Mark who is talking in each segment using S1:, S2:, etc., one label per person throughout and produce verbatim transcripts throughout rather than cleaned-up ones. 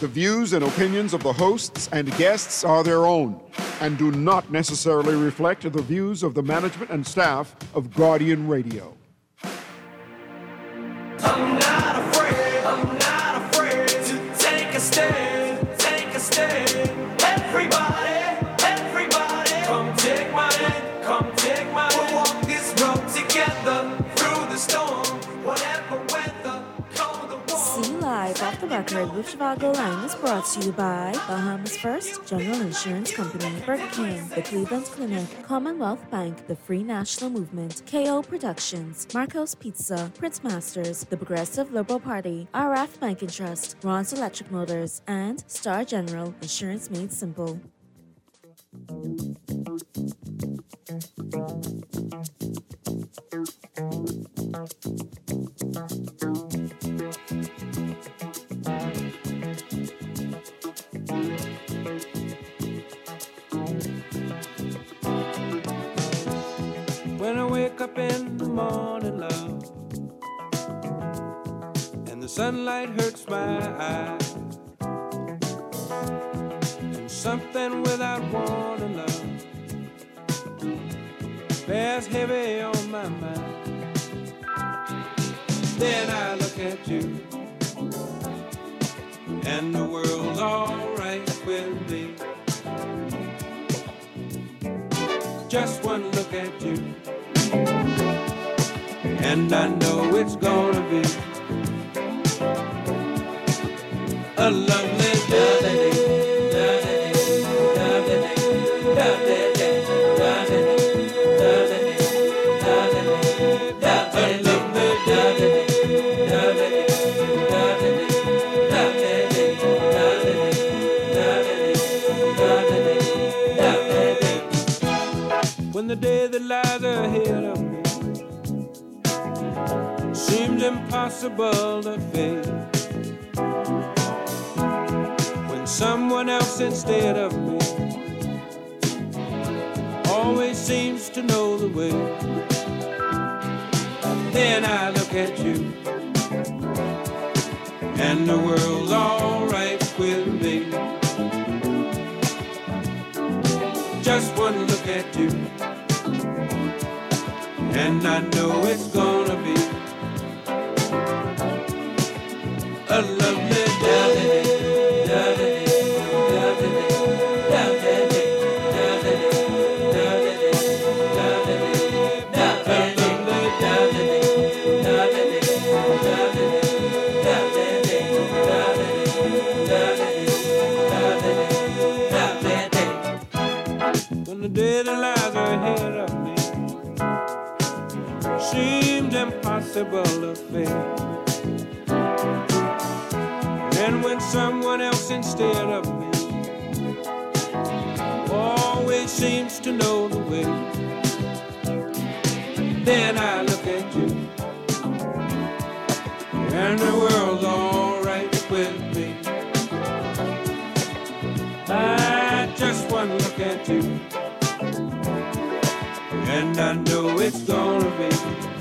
S1: The views and opinions of the hosts and guests are their own and do not necessarily reflect the views of the management and staff of Guardian Radio.
S2: I'm not afraid, I'm not afraid to take a stand, take a stand. Everybody, everybody, come take my hand, come take my hand. We'll walk this road together through the storm, whatever weather, cold or warm.
S3: See Live Off the Record with Zhivago Lang is brought to you by Bahamas First General Insurance Company, Burger King, the Cleveland Clinic, Commonwealth Bank, the Free National Movement, K O Productions, Marcos Pizza, Prince Masters, the Progressive Liberal Party, R F Bank and Trust, Ron's Electric Motors, and Star General Insurance Made Simple.
S2: When I wake up in the morning, love, and the sunlight hurts my eyes, and something without warning, love, bears heavy on my mind. Then I look at you, and the world's alright with me. Just one look at you, and I know it's gonna be a lovely day. When the day that lies ahead of me seems impossible to face, when someone else instead of me always seems to know the way, then I look at you, and the world's alright with me. Just one look at you, and I know it's gonna be a lovely day. When the day that lies ahead of me seemed impossible to face, and when someone else instead of me always seems to know the way, then I look at you, and the world's alright with me. I just want to look at you, and I know it's gonna be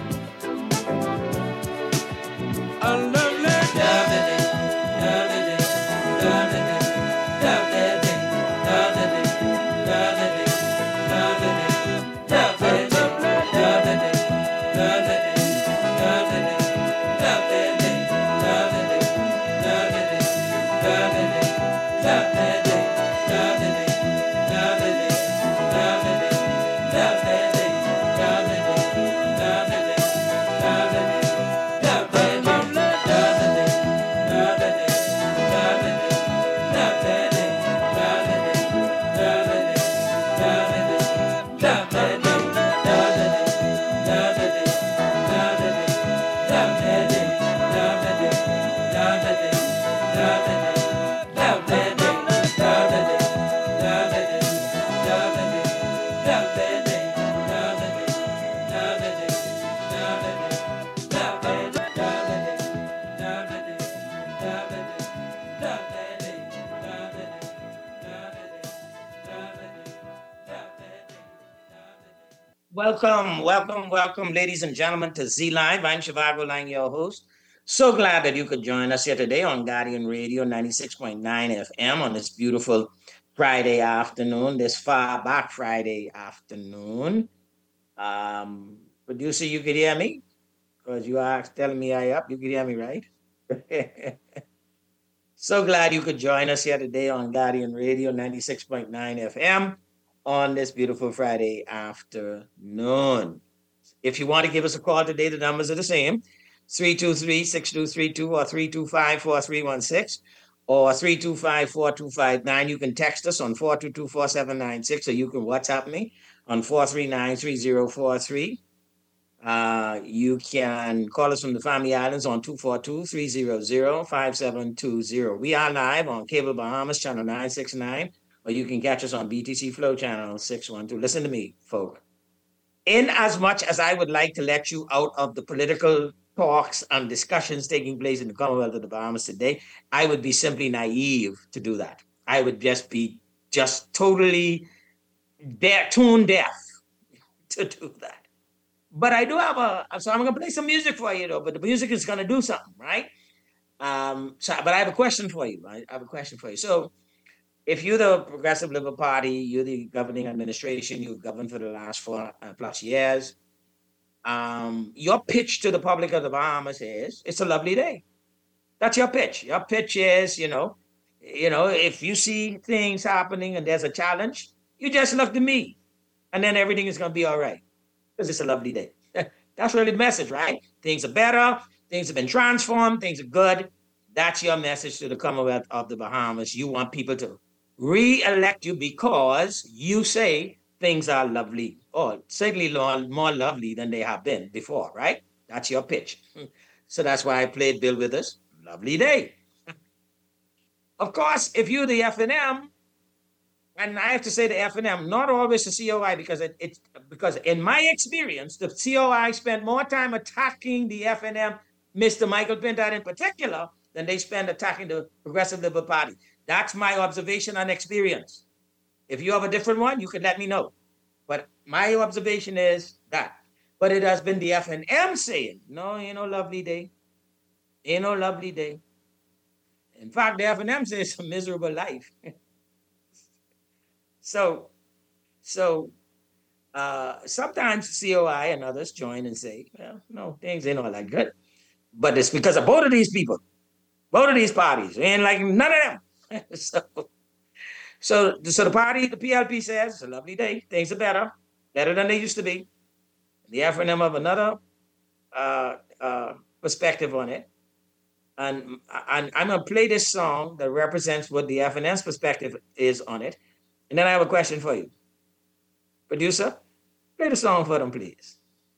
S2: a lovely day.
S4: Welcome, welcome, welcome, ladies and gentlemen, to Z Live. I'm Zhivago Lang, your host. So glad that you could join us here today on Guardian Radio ninety-six point nine F M on this beautiful Friday afternoon, this far back Friday afternoon. Um, producer, you could hear me? Because you are telling me I up. You could hear me, right? So glad you could join us here today on Guardian Radio ninety-six point nine F M on this beautiful Friday afternoon. If you want to give us a call today, the numbers are the same. three two three, six two three two or three two five, four three one six or three two five, four two five nine. You can text us on four two two, four seven nine six or you can WhatsApp me on four three nine, three zero four three. Uh, you can call us from the Family Islands on two four two, three zero zero, five seven two zero. We are live on Cable Bahamas channel nine sixty-nine, or you can catch us on B T C Flow channel six one two. Listen to me, folk. In as much as I would like to let you out of the political talks and discussions taking place in the Commonwealth of the Bahamas today, I would be simply naive to do that. I would just be just totally de- tone deaf to do that. But I do have a, so I'm going to play some music for you, though, but the music is going to do something, right? Um, so, but I have a question for you. I have a question for you. So if you're the Progressive Liberal Party, you're the governing administration, you've governed for the last four uh, plus years, um, your pitch to the public of the Bahamas is, it's a lovely day. That's your pitch. Your pitch is, you know, you know, if you see things happening and there's a challenge, you just look to me and then everything is going to be all right. Because it's a lovely day. That's really the message, right? Things are better. Things have been transformed. Things are good. That's your message to the Commonwealth of the Bahamas. You want people to re-elect you because you say things are lovely, or certainly more lovely than they have been before, right? That's your pitch. So that's why I played Bill Withers, Lovely Day. Of course, if you're the F and M, and I have to say the F and M, not always the C O I, because it, it's because in my experience, the C O I spent more time attacking the F and M, Mister Michael Pintard in particular, than they spend attacking the Progressive Liberal Party. That's my observation and experience. If you have a different one, you can let me know. But my observation is that. But it has been the F and M saying, no, ain't no lovely day. Ain't no lovely day. In fact, the F and M says it's a miserable life. So, so uh, sometimes C O I and others join and say, well, no, things ain't all that good. But it's because of both of these people, both of these parties, ain't like none of them. so, so, so the party, the P L P says, it's a lovely day. Things are better, better than they used to be. The F and M have another uh, uh, perspective on it. And, and I'm going to play this song that represents what the F and M's perspective is on it. And then I have a question for you. Producer, play the song for them, please.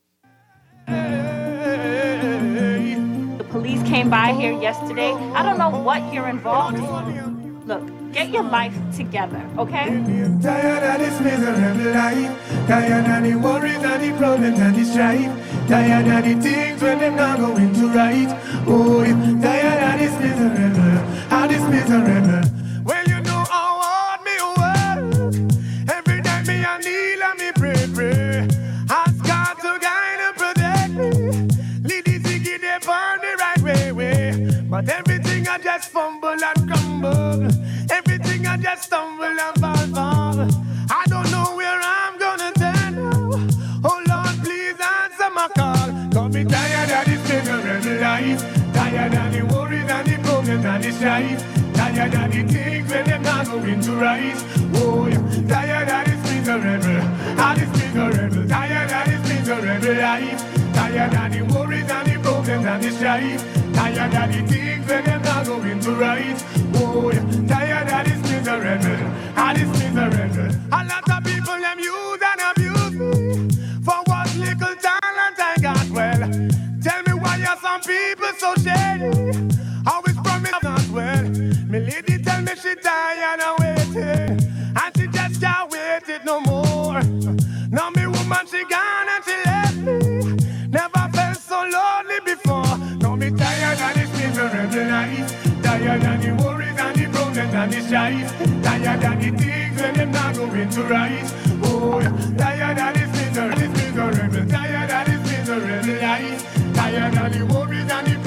S5: The police came by here yesterday. I don't know what you're involved in. Look, get your life together, okay?
S6: I'm tired of this miserable life. Tired of the worries and the problems and the strife. Tired of the things when they're not going to right. Oh, I'm tired of this miserable, of this miserable. Well, you know how hard me work. Every night me I kneel and me pray, pray. Ask God to guide and protect me. Lead the ticket they burn the right way, way. But everything I just fumble and crumble. Everything I just stumble and fall, fall. I don't know where I'm gonna turn now. Oh Lord, please answer my call. Cause me tired of this miserable life. Tired of the worries and the problems and the strife. Tired of the things when they're not going to rise. Oh yeah, tired of this miserable, of this miserable. Tired of this miserable life. Tired of the worries and the problems and the strife. Tired of the things when they're not going to rise. Oh yeah, tired of this miserable, of this miserable. A lot of people them use and abuse me for what little talent I got. Well, tell me why are some people so shady? Always promise not well. Me lady tell me she tired of waiting, and she just can't wait it no more. Now me woman she gone and she left me. Never felt so lonely before. Now me tired of this miserable life. Tired of the worries and the problems and the strife. Tired of the things when them not going to rise. Oh, tired of this miserable, this miserable. Tired of this miserable life. Tired of the worries and the problems and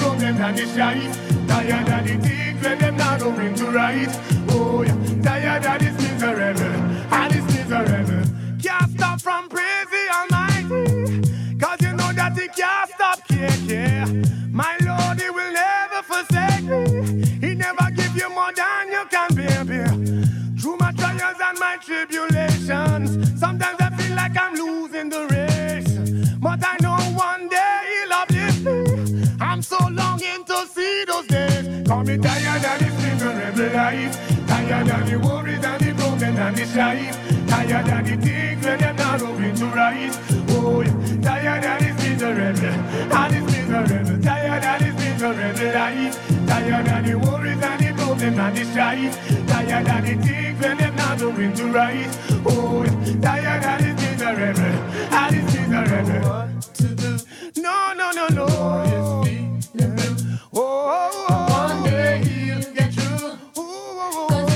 S6: and the strife. Tired of the things when them not going to right. Oh yeah, tired of this miserable, and this miserable. Can't stop from praising Almighty, cause you know that he can't stop care, care. My Lord, he will never forsake me. He never give you more than you can bear, bear. Through my trials and my tribulations, sometimes I feel like I'm losing the race. But I know one day he'll uplift me. I'm so longing to see those days. Call me tired of this miserable life. Tired of the worries and the problems and the strife. Tired of the things when they're not going to rise. Oh, yeah. Tired of this miserable, and this miserable. Tired of this miserable life. Tired of the worries and the problems and the strife. Tired of the things when they're not going to rise. Oh, yeah. Tired of this miserable, and this miserable. What to do? No, no, no, no. Oh, yes, me. Yeah. Oh, oh, oh. One day he'll get through. Oh, oh, oh.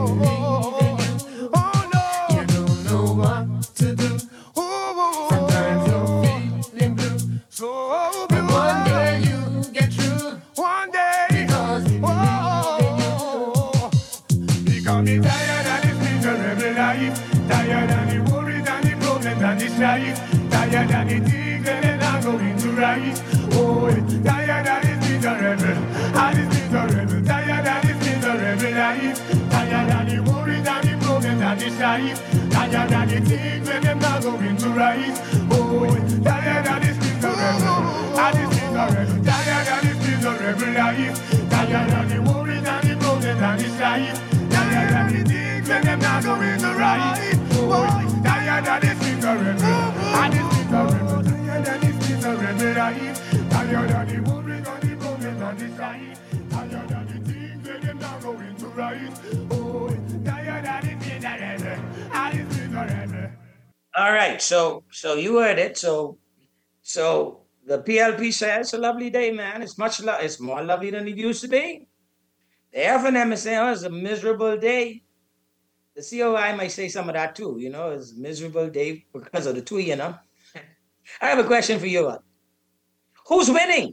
S6: Me tired of this miserable life. Tired of the worries and the problems and the strife. Tired of the things that they're not going to rise. Oh, tired of this miserable, of this miserable. Tired of this miserable life. Tired of the worries and the problems and the strife. Tired of the things that they're not going to rise. Oh, tired of this miserable, of this miserable. Tired of this miserable life. Tired of the worries and the problems and the strife. Tired of the things when them not going to right. Oh, tired of this miserable, and this miserable. Tired of this miserable life. Tired of the worries and the problems and the strife. Tired of the things when them not going to right. Oh, tired of this miserable, and this miserable.
S4: All right, so so you heard it. So so the P L P says it's a lovely day, man. It's much lo- it's more lovely than it used to be. The F N M is saying, oh, it's a miserable day. The C O I might say some of that too, you know, it's a miserable day because of the two, you know. I have a question for you. Who's winning?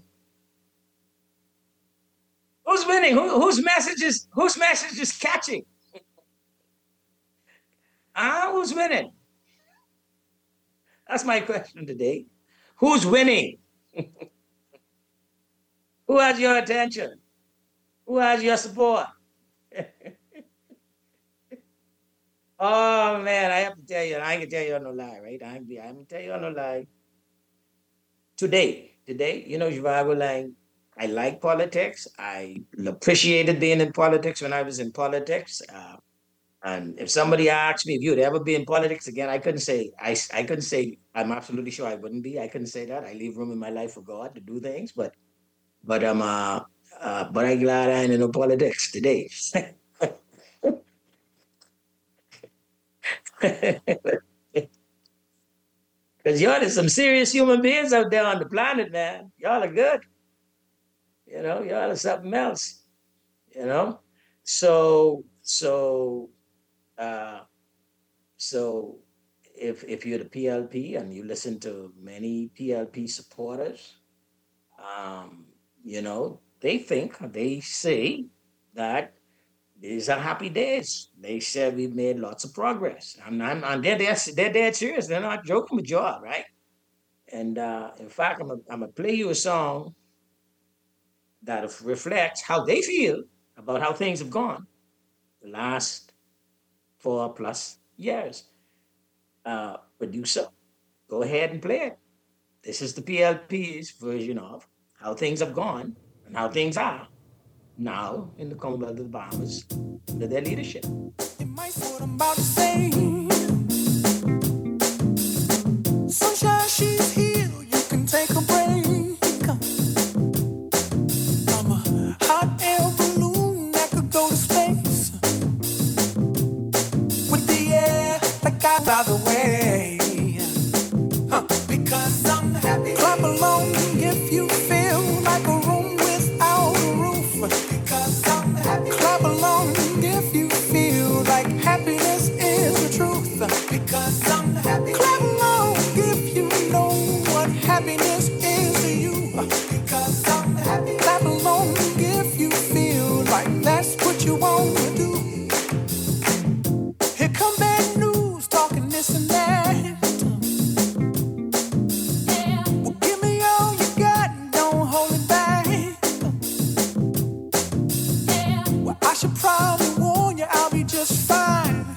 S4: Who's winning? Who, whose message is, whose message is catching? Ah, who's winning? That's my question today. Who's winning? Who has your attention? Who has your support? Oh man, I have to tell you, I ain't gonna tell you no lie, right? I ain't, I ain't gonna tell you no lie. Today, today, you know, Zhivago, like, I like politics. I appreciated being in politics when I was in politics. Uh, and if somebody asked me if you'd ever be in politics again, I couldn't say, I, I couldn't say, I'm absolutely sure I wouldn't be. I couldn't say that. I leave room in my life for God to do things, but, but I'm, uh, Uh, but I'm glad I ain't in no politics today. Because y'all are some serious human beings out there on the planet, man. Y'all are good. You know, y'all are something else. You know? So, so, uh, so if if you're the P L P and you listen to many P L P supporters, um, you know, they think, they say that these are happy days. They said we've made lots of progress. And, I'm, and they're, they're, they're dead serious. They're not joking with y'all, right? And uh, in fact, I'm going to play you a song that reflects how they feel about how things have gone the last four plus years. Uh, producer, go ahead and play it. This is the P L P's version of how things have gone and how things are now in the Commonwealth of the Bahamas under their leadership.
S2: You might know what I'm about to say. Sunshine, she's here. You can take a break. I'm a hot air balloon that could go to space with the air like I by the way. Huh. Because I'm happy. Clap along if you feel like a room without a roof. Because I'm happy. Clap along if you feel like happiness is the truth. Because I'm happy. Clap along if you know what happiness is to you. Because I'm happy. Clap along.
S6: should probably warn you, I'll be just fine.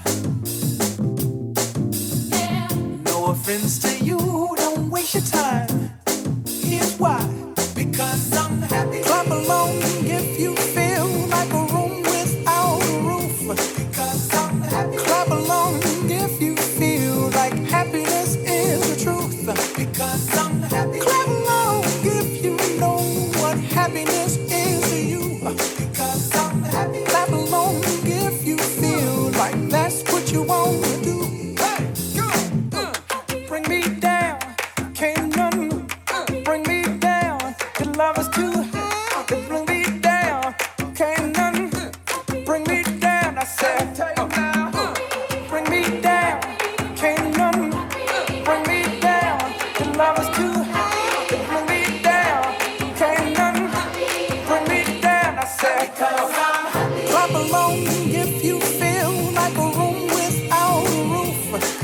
S6: Yeah. No offense to you, don't waste your time. Here's why. Because I'm happy. Clap along if you feel like a room without a roof. Because I'm happy. Clap along if you feel like happiness is the truth. Because I'm happy. Clap along if you know what happiness is to you. Because I'm happy. Clap along if you feel like that's what you want to do. Hey, go, uh, bring me down, can't none bring me down. Your love is too high to bring me down, can't none bring me down. I said, uh, bring me down, can't none bring me down. Your love is too high to bring me down, can't none bring me down. I said, clap along if you feel like a room without a roof.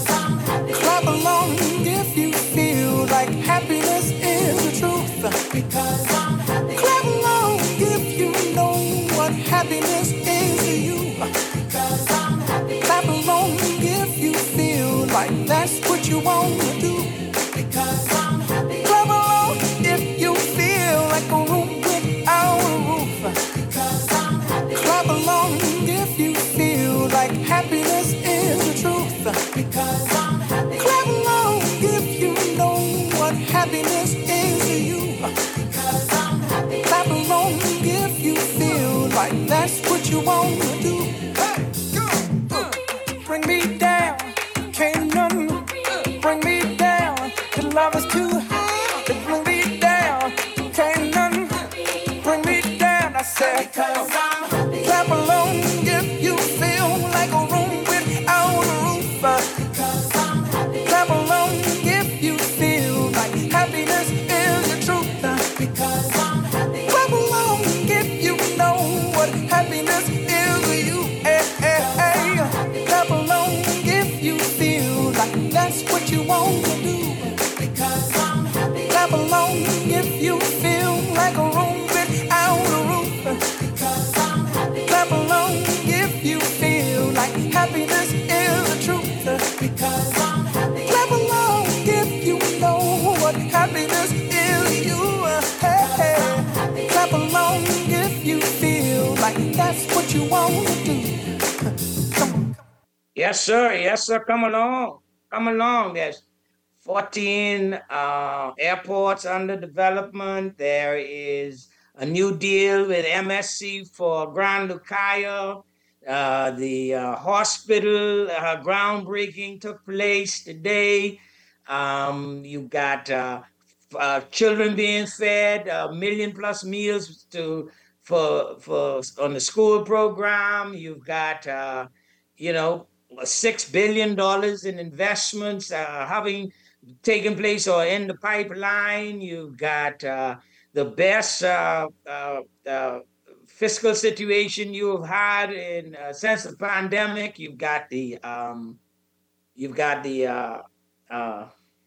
S6: Clap along if you feel like happiness is the truth. Because I'm happy. Clap along if you know what happiness is to you. Because I'm happy. Clap along if you feel like that's what you want to do. Because I'm happy. Clap along if you feel like a room without a roof. Because I'm happy. Clap along if you feel like happiness is the truth. Because I'm happy. Clap along if you know what happiness is to you. Because I'm happy. Clap along if you feel like that's what you want to do. Hey, go, uh, bring me down, can't none bring me down. Your love is too high to bring me down, can't none bring me down. I said, because I'm happy. Clap along if you feel like a room without a roof. Because I'm happy. Clap along if you feel like happiness is the truth. Because I'm happy. Clap along if you know what happiness is to you. Hey, hey, hey. Clap along if you feel like that's what you want to do. Because I'm happy. Clap along if you feel like a room without a roof. Because I'm happy. Clap along if you feel like happiness is the truth. Because I'm happy. Clap along if you know what happiness is to you. Hey, hey. Clap along if you feel like that's what you want to do. Come on.
S4: Yes, sir. Yes, sir. Come along. Come along. There's fourteen uh, airports under development. There is a new deal with M S C for Grand Lucaya. Uh, the uh, hospital uh, groundbreaking took place today. Um, you've got uh, uh, children being fed a million plus meals to for for on the school program. You've got uh, you know six billion dollars in investments uh, having taken place or in the pipeline. You've got uh, the best uh, uh, uh, fiscal situation you've had in uh, since the pandemic. You've got the um, you've got the uh, uh,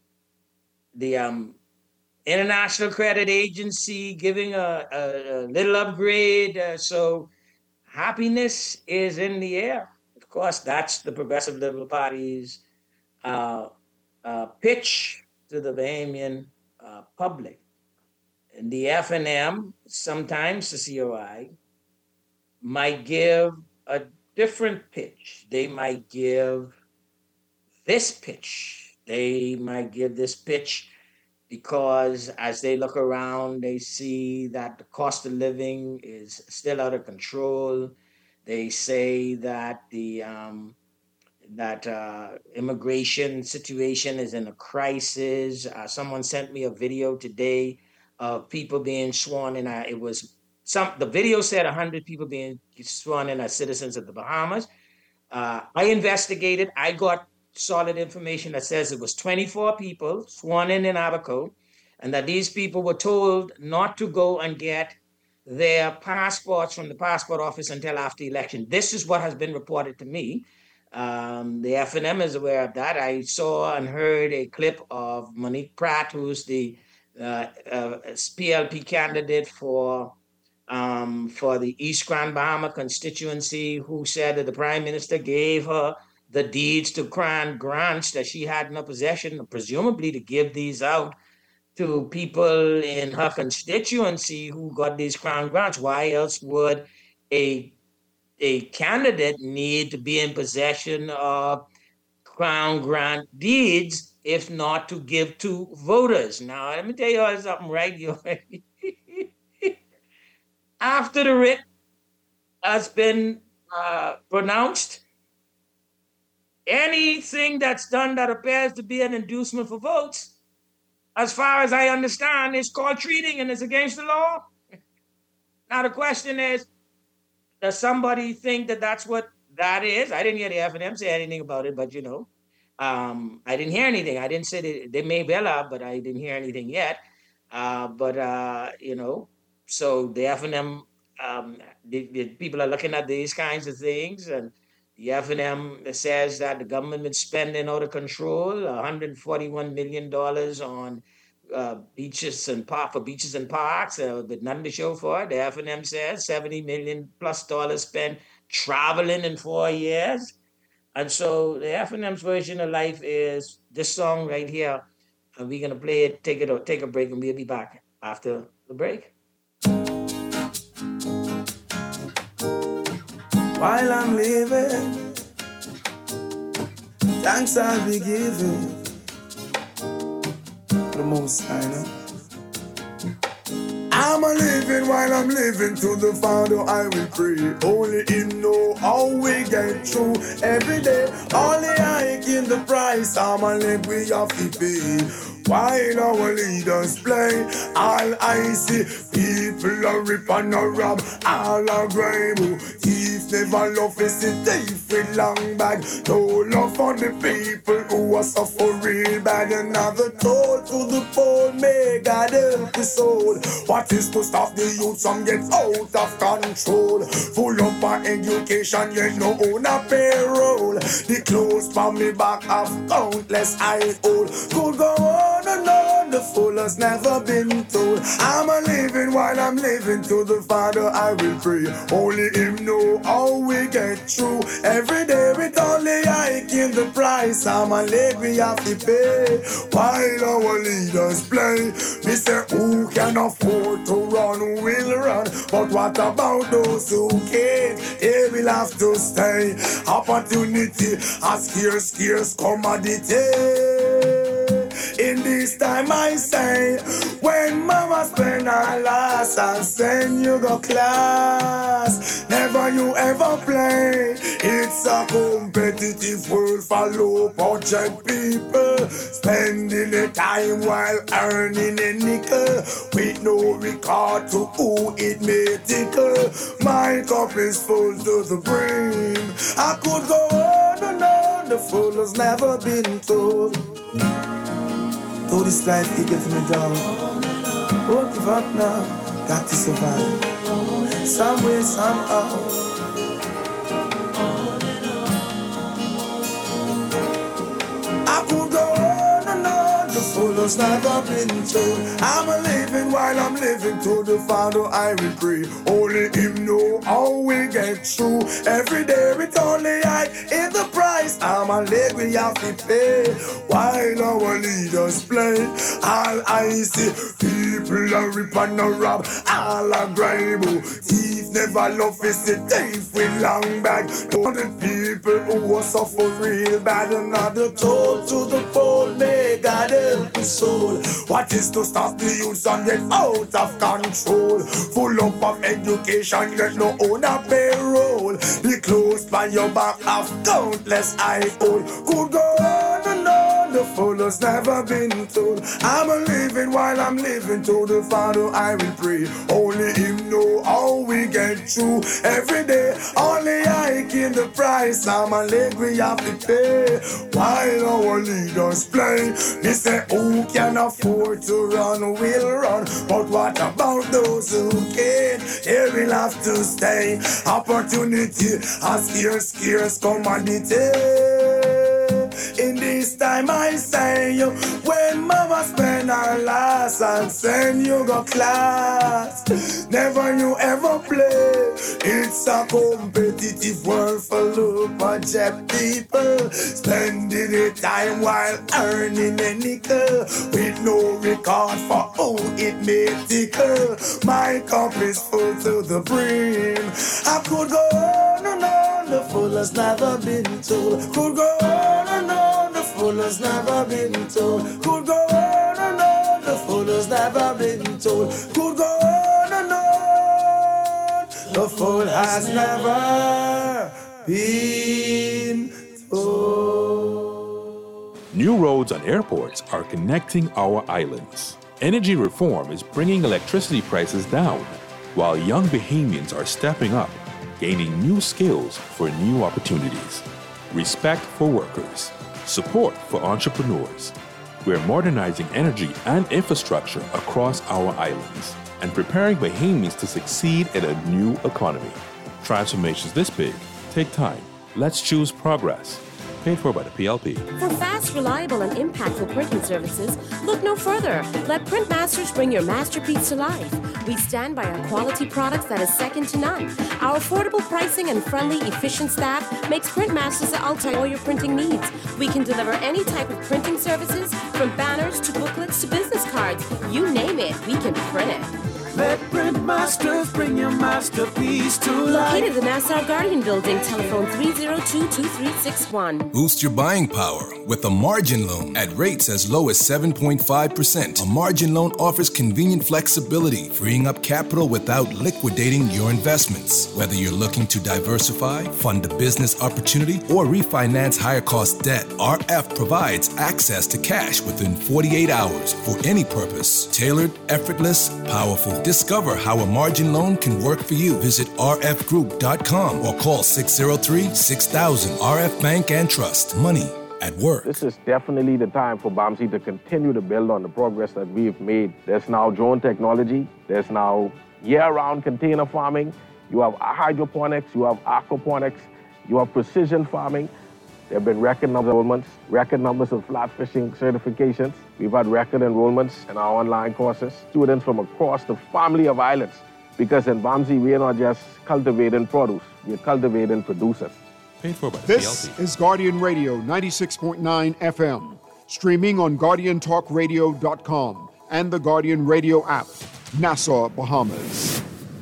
S4: the um, International Credit Agency giving a, a, a little upgrade. Uh, so happiness is in the air. Of course, that's the Progressive Liberal Party's uh, uh, pitch to the Bahamian uh, public. And the F N M, sometimes the C O I, might give a different pitch. They might give this pitch. They might give this pitch because as they look around, they see that the cost of living is still out of control. They say that the um, that uh, immigration situation is in a crisis. Uh, someone sent me a video today of people being sworn in. Uh, it was some. The video said one hundred people being sworn in as citizens of the Bahamas. Uh, I investigated. I got solid information that says it was twenty-four people sworn in in Abaco, and that these people were told not to go and get their passports from the passport office until after election. This is what has been reported to me. Um, the F N M is aware of that. I saw and heard a clip of Monique Pratt, who's the uh, uh, P L P candidate for um, for the East Grand Bahama constituency, who said that the prime minister gave her the deeds to Crown grants that she had in her possession, presumably to give these out to people in her constituency who got these Crown grants. Why else would a a candidate need to be in possession of Crown grant deeds if not to give to voters? Now, let me tell you all something, right? You after the writ has been uh, pronounced, anything that's done that appears to be an inducement for votes, as far as I understand, is called treating and is against the law. Now, the question is, does somebody think that that's what that is? I didn't hear the F N M say anything about it, but you know, um, I didn't hear anything. I didn't say that they may well have, but I didn't hear anything yet. Uh, but, uh, you know, so the F N M, um, the, the people are looking at these kinds of things, and the F N M says that the government is spending out of control, one hundred forty-one million dollars on uh, beaches and park for beaches and parks, uh, with nothing to show for it. The F N M says seventy million plus dollars spent traveling in four years. And so the F N M's version of life is this song right here. And we're gonna play it, take it or take a break, and we'll be back after the break.
S6: While I'm living, thanks I'll be giving the most I know. I'm a living while I'm living, to the Father I will pray. Only Him know how we get through every day. Only I in the price, I'm a live we have to pay. While our leaders play, all I see, people are rip and a rob, all are grime. Thief never love is a thief with long bag. No love for the people who are suffering bad. Another toll to the poor, may God help the soul. What is to stop the youth from get out of control? Full up our education, yet no own a payroll. The clothes from me back have countless I old. Could go on and on, the fool has never been told. I'm a living while I'm living, to the Father I will pray. Only Him know how we get through every day. With only I in the price, I'm a leg we have to pay. While our leaders play, me say who can afford to run will run, but what about those who can't? They will have to stay. Opportunity a scarce, scarce commodity. In this time I say, when mama spend her last, I'll send you go class. Never you ever play. It's a competitive world for low budget people, spending the time while earning a nickel, with no regard to who it may tickle. My cup is full to the brim. I could go on and on, the fool has never been told. All this life he gets me down. Won't give up now, got to survive. Some way, somehow. I could go on and on, the fool has never been told. I'm a living while I'm living, to the Father I will pray. Only Him know how we get through every day. With only I in the price, I'm a leg we have to pay. While our leaders play, all I see, people are rip and a rob, all are grime. Thief never love is the thief with long bag. All the people who are suffer real bad, another toll to the poor, may God help the soul. What is to stop the youth and get out of control? Full up of education, get no own a payroll. The clothes by your back have countless I old. Could go on and on, the fool has never been told. I'm a living while I'm living, to the Father I will pray. Only Him know how we get through every day. Only I in the price, I'm a leg we have to pay. While our leaders play, they say who can afford to run will run, but what about those who can't? They will have to stay. Opportunity a scarce, scarce commodity. In this time I say you, when mama spend her last and send you go class, never you ever play. It's a competitive world full of project people, spending their time while earning a nickel, with no regard for who it may tickle. My cup is full to the brim. I could go on and on, the full has never been told. Could go on and on, the full has never been told. Could go on and on, the full has never been told. Could go on and on, the full has never been told.
S7: New roads and airports are connecting our islands. Energy reform is bringing electricity prices down, while young Bahamians are stepping up, gaining new skills for new opportunities. Respect for workers. Support for entrepreneurs. We're modernizing energy and infrastructure across our islands and preparing Bahamians to succeed in a new economy. Transformations this big take time. Let's choose progress. Paid for by the P L P.
S8: For fast, reliable, and impactful printing services, look no further. Let Printmasters bring your masterpiece to life. We stand by our quality products that is second to none. Our affordable pricing and friendly, efficient staff makes Printmasters the ultimate for your printing needs. We can deliver any type of printing services, from banners to booklets to business cards. You name it, we can print it.
S6: Let Printmasters bring your masterpiece to life.
S8: Located in the Nassau Guardian Building, telephone three oh two, two three six one.
S9: Boost your buying power with a margin loan at rates as low as seven point five percent. A margin loan offers convenient flexibility, freeing up capital without liquidating your investments. Whether you're looking to diversify, fund a business opportunity, or refinance higher cost debt, R F provides access to cash within forty-eight hours for any purpose. Tailored, effortless, powerful. Discover how a margin loan can work for you. Visit r f group dot com or call six oh three, six thousand. R F Bank and Trust. Money at work.
S10: This is definitely the time for BAMSI to continue to build on the progress that we've made. There's now drone technology. There's now year-round container farming. You have hydroponics. You have aquaponics. You have precision farming. There have been record numbers of enrollments, record numbers of flat fishing certifications. We've had record enrollments in our online courses. Students from across the family of islands. Because in BAMSI, we are not just cultivating produce, we are cultivating producers.
S7: Paid for by the
S1: This
S7: P L P.
S1: is Guardian Radio ninety-six point nine F M, streaming on guardian talk radio dot com and the Guardian Radio app, Nassau, Bahamas.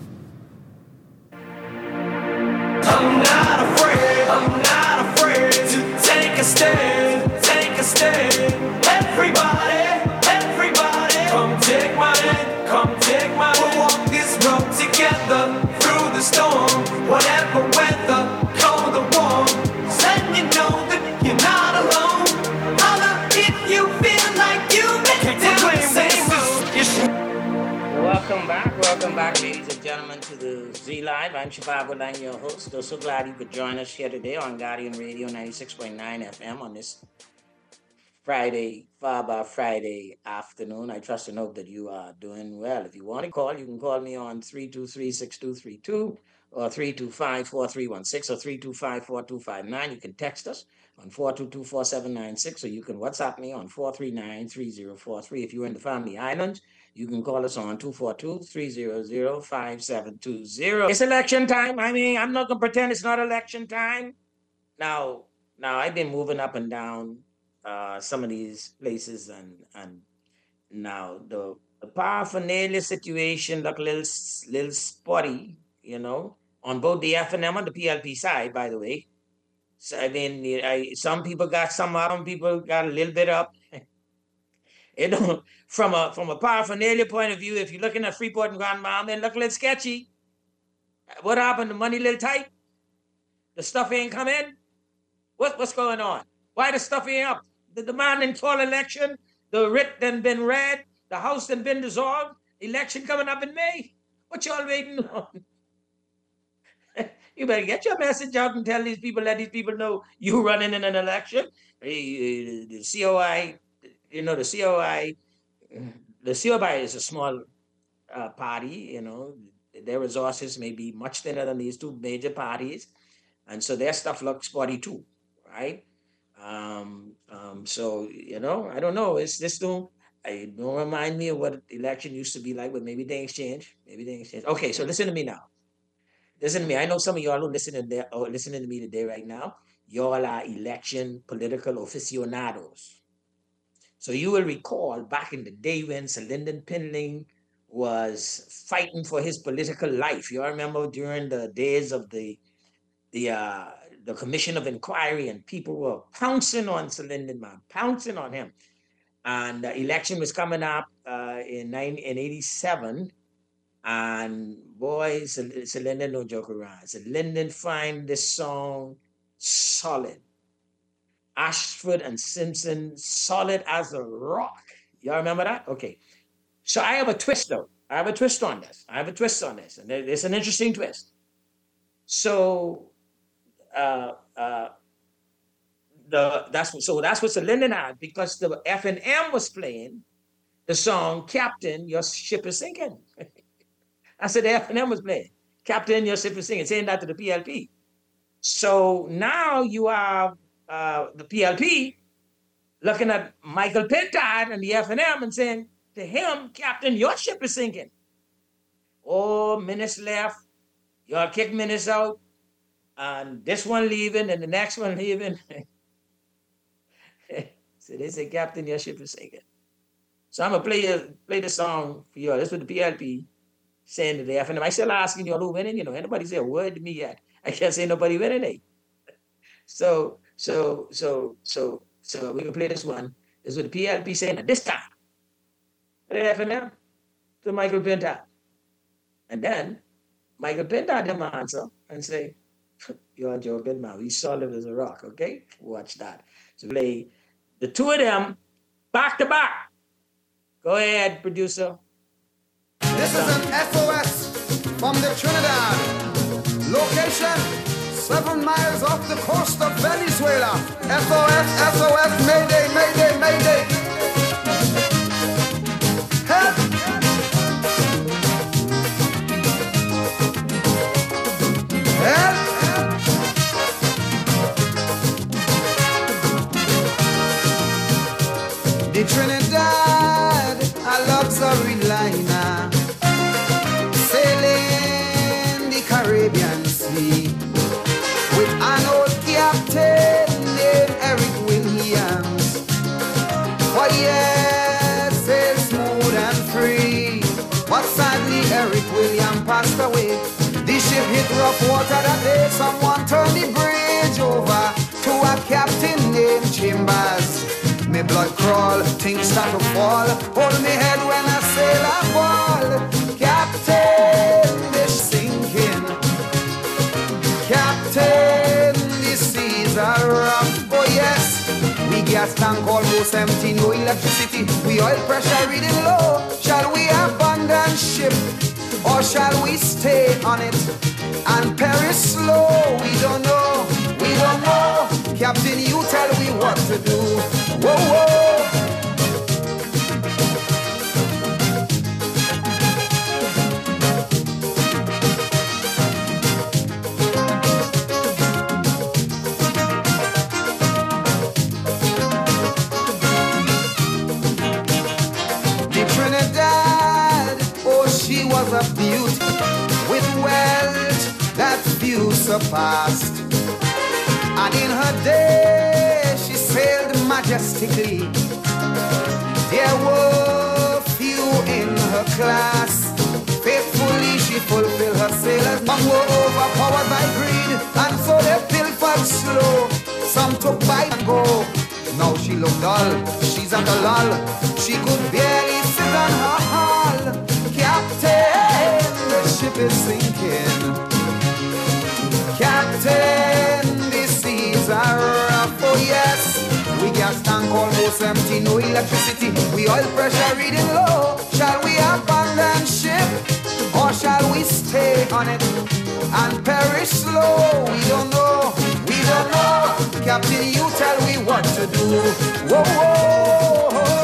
S2: I'm not afraid, I'm not afraid to take a stand, take a stand. Everybody, everybody, come take my hand, come take my hand. We'll walk this road together through the storm, whatever weather, cold or warm. Let you know that you're not alone. Holla if you feel like you make it down the same road.
S4: Welcome back, welcome back, ladies and gentlemen, to the Z Live. I'm Chicago Lang, your host. I'm so glad you could join us here today on Guardian Radio ninety-six point nine F M on this Friday, Faba Friday afternoon. I trust and hope that you are doing well. If you want to call, you can call me on three two three, six two three two or three two five, four three one six or three two five, four two five nine. You can text us on four two two, four seven nine six, or you can WhatsApp me on four three nine, three zero four three. If you're in the Family Islands, you can call us on two four two, three zero zero, five seven two zero. It's election time. I mean, I'm not going to pretend it's not election time. Now, now I've been moving up and down uh, some of these places, and and now the, the paraphernalia situation look a little, little spotty, you know, on both the F N M and the P L P side, by the way. So, I mean, I, some people got some, some people got a little bit up. You know, from a from a paraphernalia point of view, if you're looking at Freeport and Grand Bahama, it look a little sketchy. What happened? The money a little tight? The stuff ain't come in? What, what's going on? Why the stuff ain't up? The demand didn't call election. The writ done been read. The House done been dissolved. Election coming up in May. What y'all waiting on? You better get your message out and tell these people, let these people know you running in an election. The C O I, you know, the C O I, the C O I is a small uh, party, you know. Their resources may be much thinner than these two major parties. And so their stuff looks spotty too, right? Um, um, so you know, I don't know. It's just don't. I don't remind me of what election used to be like, but maybe they exchange. Maybe they exchange. Okay, so listen to me now. Listen to me. I know some of y'all who listening there or listening to me today right now. Y'all are election political aficionados. So you will recall back in the day when Sir Lyndon Pinling was fighting for his political life. You all remember during the days of the the uh, the Commission of Inquiry, and people were pouncing on Sir Lyndon, man, pouncing on him. And the election was coming up uh, in nine, in eighty-seven, and boy, Sir, Sir Lyndon no joke around. Sir Lyndon find this song solid. Ashford and Simpson, solid as a rock. Y'all remember that? Okay. So I have a twist though. I have a twist on this. I have a twist on this, and it's an interesting twist. So, uh, uh, the that's what, so that's what Sir Lyndon had, because the F and M was playing the song "Captain, Your Ship Is Sinking." I said the F and M was playing "Captain, Your Ship Is Sinking," saying that to the P L P. So now you have uh, the P L P looking at Michael Pintard and the F and M and saying to him, "Captain, your ship is sinking." Oh, Minutes left. Y'all kick Minutes out, and this one leaving, and the next one leaving. So they say, "Captain, your ship is sinking." So I'm gonna play you, play the song for you. This is what the P L P saying to the F and M. I still asking y'all who winning. You know, anybody say a word to me yet? I can't say nobody winning it. So, so, so, so, so we can play this one. This is what the P L P saying at this time. The F and M to Michael Pintard. And then Michael Pintard them answer and say, "You're joking, man. We solid as a rock." Okay, watch that. So play the two of them back to back. Go ahead, producer.
S11: This is an S O S from the Trinidad. Location, seven miles off the coast of Venezuela. S O S, S O S, Mayday, Mayday, Mayday. Help! Help! The Trinidad, a luxury liner, sailing the Caribbean Sea with an old captain named Eric Williams. For years, sailed smooth and free, but sadly Eric Williams passed away. The ship hit rough water that day. Someone turned the bridge over to a captain named Chambers. Me blood crawl, things start to fall. Hold me head when I sail a ball. Captain, the sinking. Captain, the seas are rough. Oh yes, we gas tank almost empty, no electricity. We oil pressure reading low. Shall we abandon ship, or shall we stay on it and perish slow? We don't know, we don't know. Captain, you tell me what to do. Whoa, whoa. The Trinidad, oh, she was a beauty with wealth that few surpassed. And in her day, she sailed majestically. There were few in her class. Faithfully she fulfilled her sailors. Some were overpowered by greed, and so they pilfered slow. Some took bite and go. Now she looked dull, she's at a lull. She could barely sit on her hull. Captain, the ship is sinking. Captain, the seas are rough. Oh yes, we gas tank almost empty, no electricity. We oil pressure reading low. Shall we abandon ship, or shall we stay on it and perish slow? We don't know, we don't know. Captain, you tell me what to do. Whoa, whoa, whoa.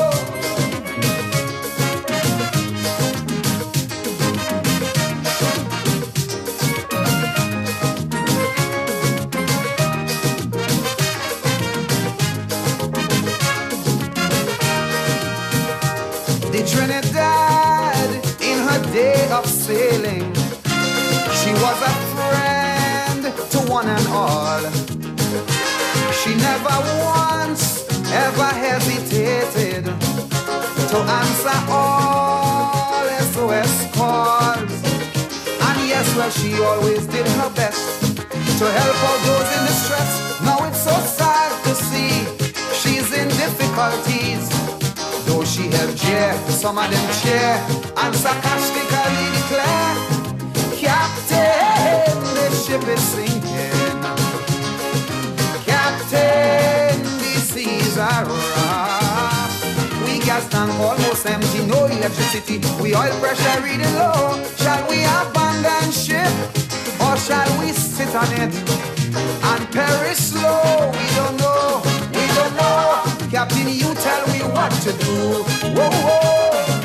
S11: of sailing. She was a friend to one and all. She never once ever hesitated to answer all S O S calls. And yes, well, she always did her best to help out those in distress. Now it's so sad to see she's in difficulties. Though she helped cheer, some of them cheer and sarcastically declare, Captain, the ship is sinking. Captain, the seas are rough. We gas tank almost empty, no electricity. We oil pressure reading low. Shall we abandon ship or shall we sit on it and perish slow? We don't know, we don't know. Captain, you tell me what to do. Whoa, whoa.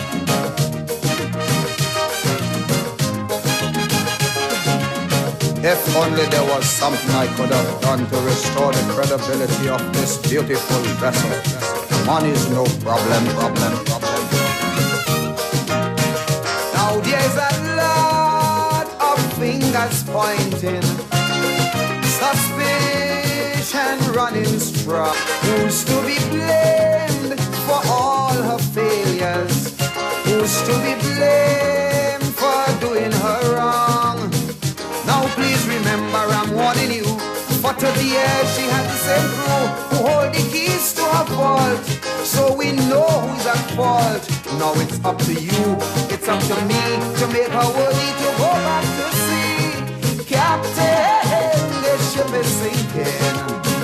S11: If only there was something I could have done to restore the credibility of this beautiful vessel. Money's no problem, problem, problem. Now there's a lot of fingers pointing, suspicion running strong. Who's to be blamed for all her failures? Who's to be blamed for doing her wrong? Now please remember I'm warning you. For thirty years she had the same crew who hold the keys to her vault. So we know who's at fault. Now it's up to you, it's up to me to make her worthy to go back to sea. Captain, the ship is sinking.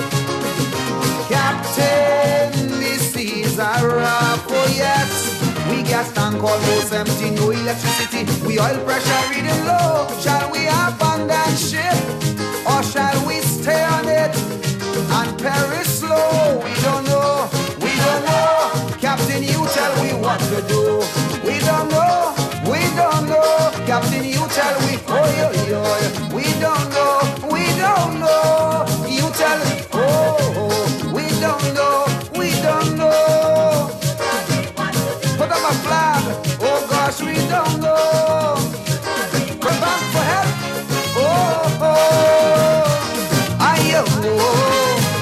S11: Captain, the seas are rough. Oh yes, we gas tank almost empty, no electricity. We oil pressure reading low. Shall we abandon ship or shall we stay on it and perish slow? We don't know, we don't know. Captain, you tell me what to do. We don't know, we don't know. Captain, you tell me, oh yo yo. We don't know, we don't know. You tell me, oh, we don't know, we don't know. Put up a flag, oh gosh, we don't know. Come back for help, oh, oh, I oh.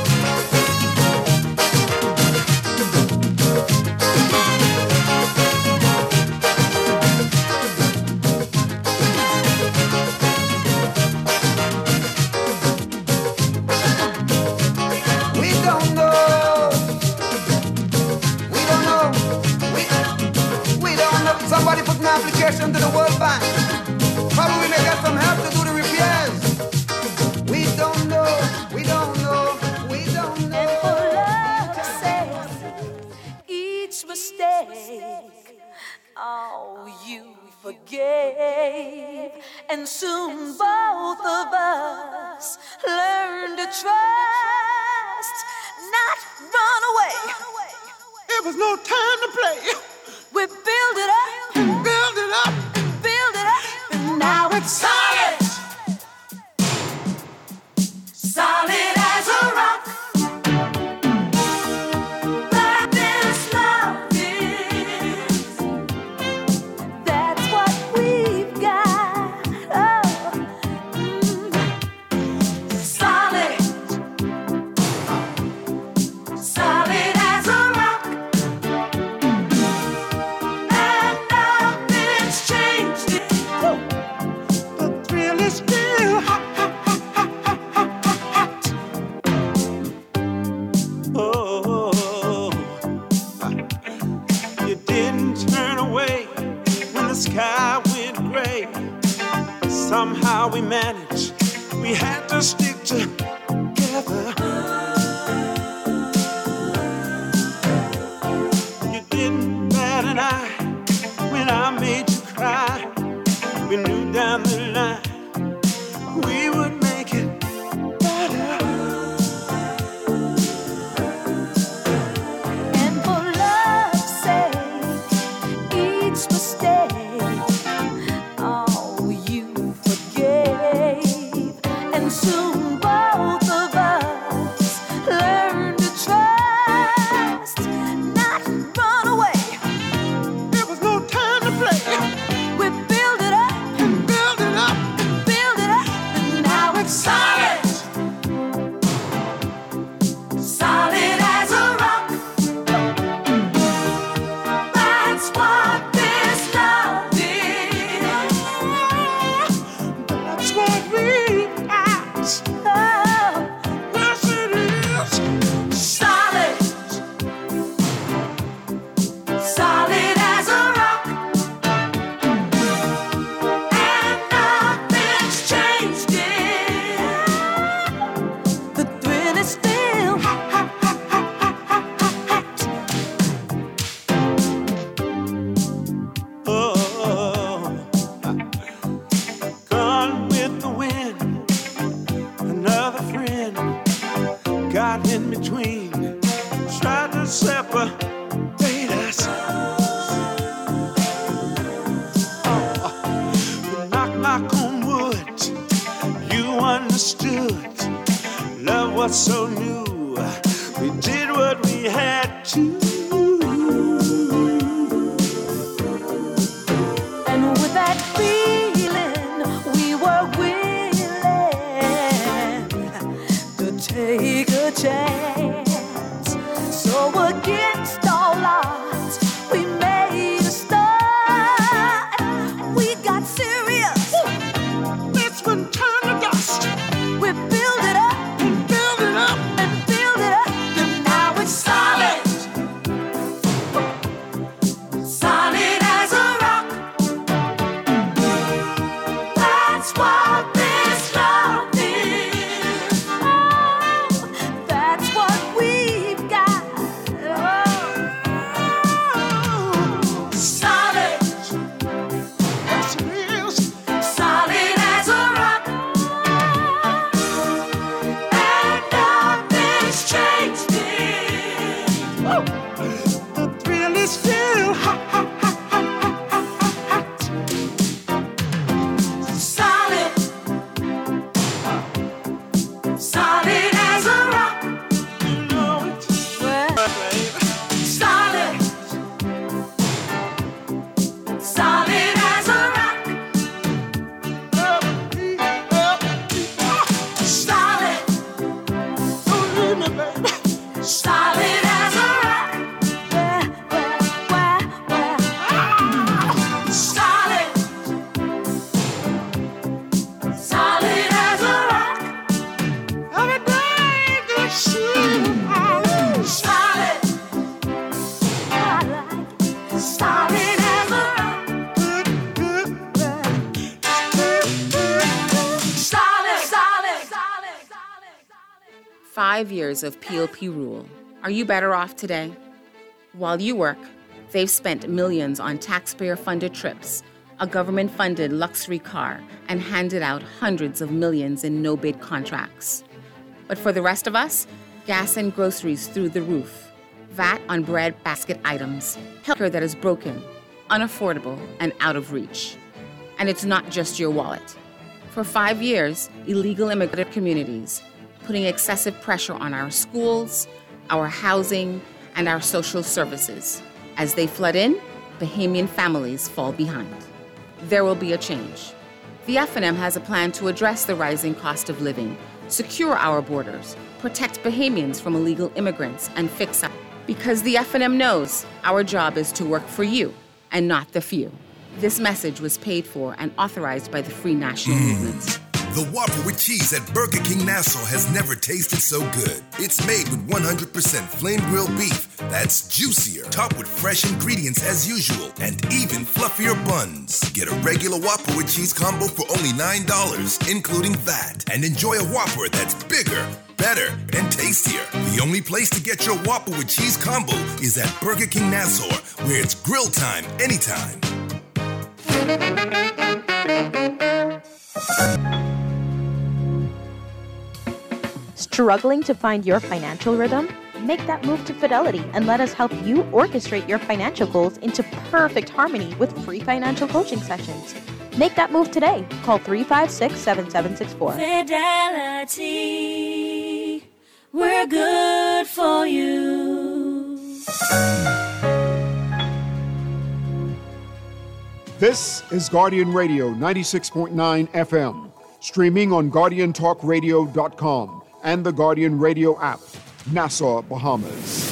S11: Somebody put an application to the World Bank. Probably we may get some help to do the repairs. We don't know, we don't know, we don't know.
S12: And for love's sake, each mistake, oh, you forgave. And soon both of us learned to trust, not run away.
S6: It was no time to play.
S12: We build it up,
S6: build it up,
S12: build it up, and now it's solid, solid as a rock. Like this love is, that's what we've got. Oh, mm. Solid, solid as a rock.
S13: Sky went gray. Somehow we managed. We had to stick together. You didn't bat an eye when I made you cry. We knew down the line we would make it better.
S12: And for love's sake, each mistake, oh, you forgave. And soon
S13: between, tried to separate us. Oh, you knock, knock on wood, you understood. Love was so new, we did what we had to.
S12: And with that feeling, we were willing to take a chance. So against all odds, we made a start. We got serious.
S13: This one turned to dust.
S12: We built it up and built it up and built it up, and now it's solid. Solid as a rock. That's what this love is. Oh, that's what we've got. Oh, solid.
S13: Yes, it is.
S12: Solid as a rock. And nothing's changed it.
S13: The thrill is still hot, hot, hot, hot, hot, hot,
S12: Solid. Solid as a rock.
S13: you know it.
S12: Solid. Solid as a rock. Solid.
S13: Don't leave me, baby.
S12: Solid as a rock. Where, where, where, where? Solid. Solid as a rock.
S13: Every day good shit.
S12: Solid. I like it. Solid as a rock. Solid, solid, solid, solid.
S14: Five years of P O P rule. Are you better off today? While you work, they've spent millions on taxpayer-funded trips, a government-funded luxury car, and handed out hundreds of millions in no-bid contracts. But for the rest of us, gas and groceries through the roof, V A T on bread basket items, healthcare that is broken, unaffordable, and out of reach. And it's not just your wallet. For five years, illegal immigrant communities, putting excessive pressure on our schools, our housing, and our social services. As they flood in, Bahamian families fall behind. There will be a change. The F N M has a plan to address the rising cost of living, secure our borders, protect Bahamians from illegal immigrants, and fix up. Because the F N M knows our job is to work for you and not the few. This message was paid for and authorized by the Free National Movement.
S9: The Whopper with cheese at Burger King Nassau has never tasted so good. It's made with one hundred percent flame grilled beef that's juicier, topped with fresh ingredients as usual, and even fluffier buns. Get a regular Whopper with cheese combo for only nine dollars, including V A T, and enjoy a Whopper that's bigger, better, and tastier. The only place to get your Whopper with cheese combo is at Burger King Nassau, where it's grill time anytime.
S15: Struggling to find your financial rhythm? Make that move to Fidelity and let us help you orchestrate your financial goals into perfect harmony with free financial coaching sessions. Make that move today. Call three five six, seven seven six four.
S12: Fidelity, we're good for you.
S1: This is Guardian Radio ninety-six point nine F M, streaming on guardian talk radio dot com and the Guardian Radio app, Nassau, Bahamas.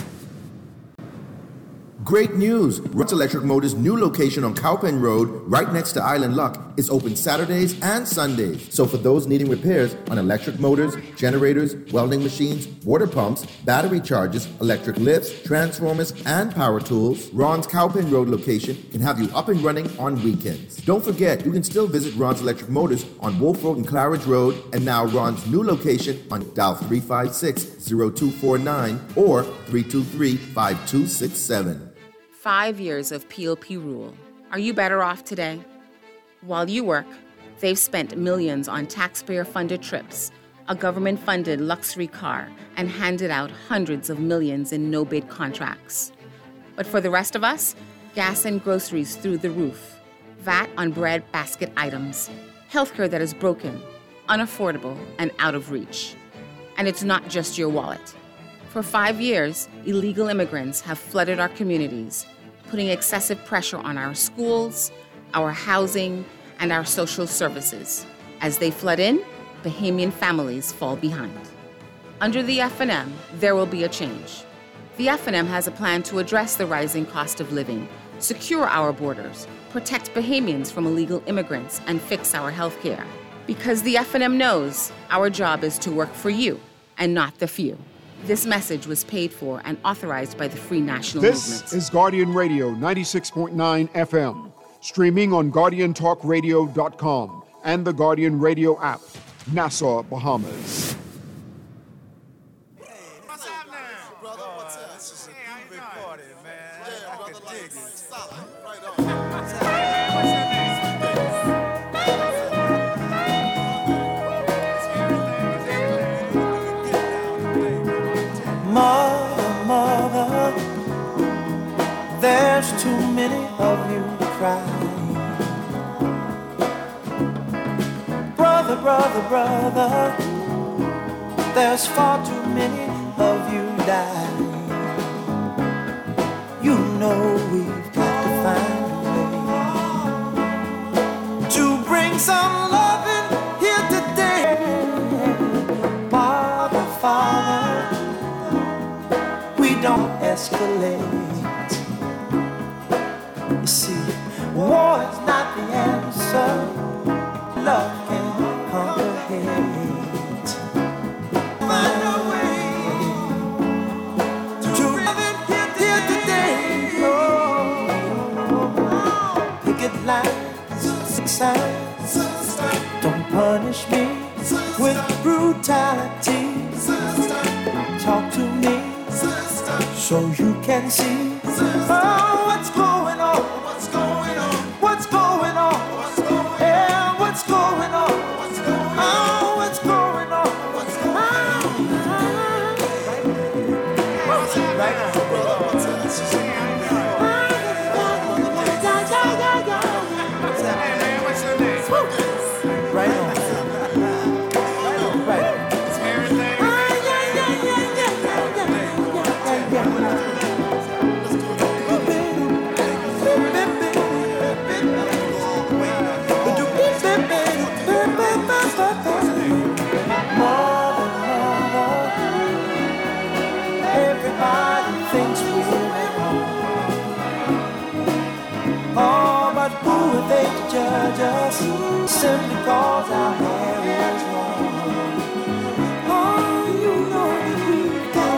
S16: Great news! Runs Electric Motors' new location on Cowpen Road, right next to Island Luck, is open Saturdays and Sundays. So for those needing repairs on electric motors, generators, welding machines, water pumps, battery chargers, electric lifts, transformers, and power tools, Ron's Cowpen Road location can have you up and running on weekends. Don't forget, you can still visit Ron's Electric Motors on Wolf Road and Claridge Road, and now Ron's new location on dial three five six, zero two four nine or three two three, five two six seven.
S14: Five years of P O P rule. Are you better off today? While you work, they've spent millions on taxpayer-funded trips, a government-funded luxury car, and handed out hundreds of millions in no-bid contracts. But for the rest of us, gas and groceries through the roof, V A T on bread basket items, healthcare that is broken, unaffordable, and out of reach. And it's not just your wallet. For five years, illegal immigrants have flooded our communities, putting excessive pressure on our schools, our housing, and our social services. As they flood in, Bahamian families fall behind. Under the F N M, there will be a change. The F N M has a plan to address the rising cost of living, secure our borders, protect Bahamians from illegal immigrants, and fix our health care. Because the F N M knows our job is to work for you and not the few. This message was paid for and authorized by the Free National
S1: This
S14: Movement.
S1: is Guardian Radio ninety-six point nine F M, streaming on Guardian Talk Radio dot com and the Guardian Radio app, Nassau, Bahamas.
S17: Mother, mother, there's too many of you crying. Brother, brother, brother, there's far too many of you dying. You know we've got to find a way to bring some loving here today. Father, Father, we don't escalate. You see, war is not the answer. Love can conquer hate. Find a way to live it here, here today. Oh, picket lines, six signs. Don't punish me with brutality. Talk to me so you can see oh, what's going on, what's going on, what's going on, what's going yeah, what's going on, what's going on, what's going on, what's going on, right now, brother, what's up? Right on. Everybody thinks we're wrong. Oh, but who are they to judge us simply cause our hair is long? Oh, you know that we've got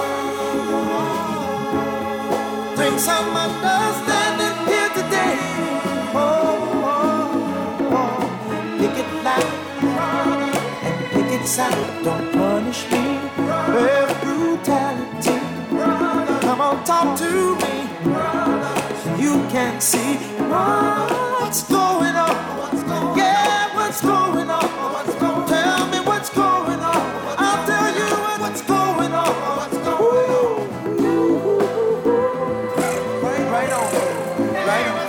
S17: to find bring some understanding here today. Oh, oh, oh, pick it loud and pick it sound. Don't punish me with brutality. Come on, talk to me. You can see what's going on. Yeah, what's going on? Tell me what's going on. I'll tell you what's going on. Ooh. Right on. Right on.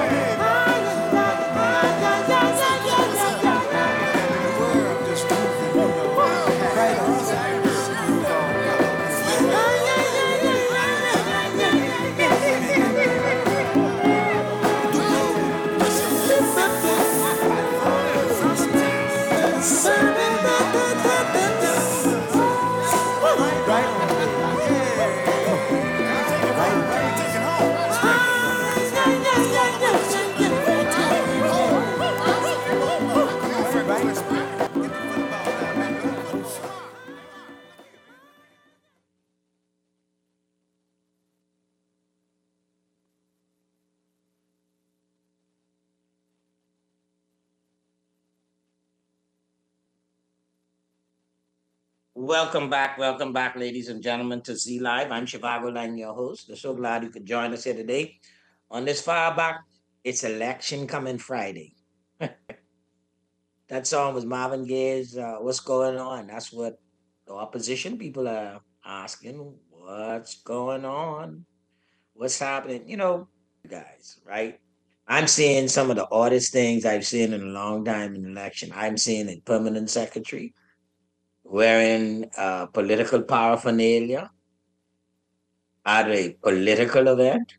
S4: Welcome back, welcome back, ladies and gentlemen, to Z Live. I'm Shivago Lang, your host. We're so glad you could join us here today. On this far back, it's election coming Friday. that song was Marvin Gaye's uh, What's Going On? That's what the opposition people are asking. What's going on? What's happening? You know, guys, right? I'm seeing some of the oddest things I've seen in a long time in election. I'm seeing a permanent secretary wearing uh, political paraphernalia at a political event.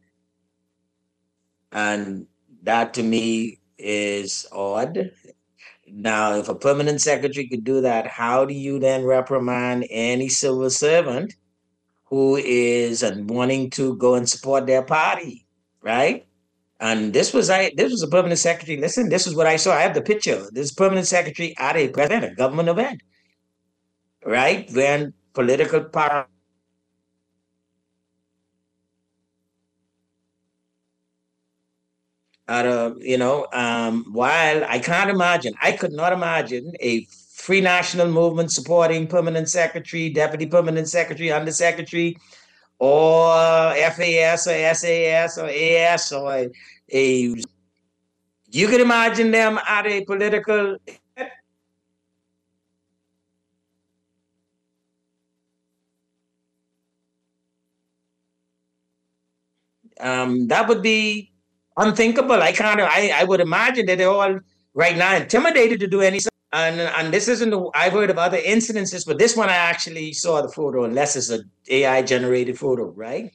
S4: And that to me is odd. Now, if a permanent secretary could do that, how do you then reprimand any civil servant who is uh, wanting to go and support their party, right? And this was I. This was a permanent secretary. Listen, this is what I saw. I have the picture. This permanent secretary at a event, a government event, right? When political power. Out of, you know, um, while I can't imagine, I could not imagine a Free National Movement supporting permanent secretary, deputy permanent secretary, undersecretary, or F A S or S A S or A S or a, a you could imagine them at a political. Um, that would be unthinkable. I can't. I, I would imagine that they're all right now intimidated to do anything. And and this isn't. The, I've heard of other incidences, but this one I actually saw the photo, unless it's an A I generated photo, right?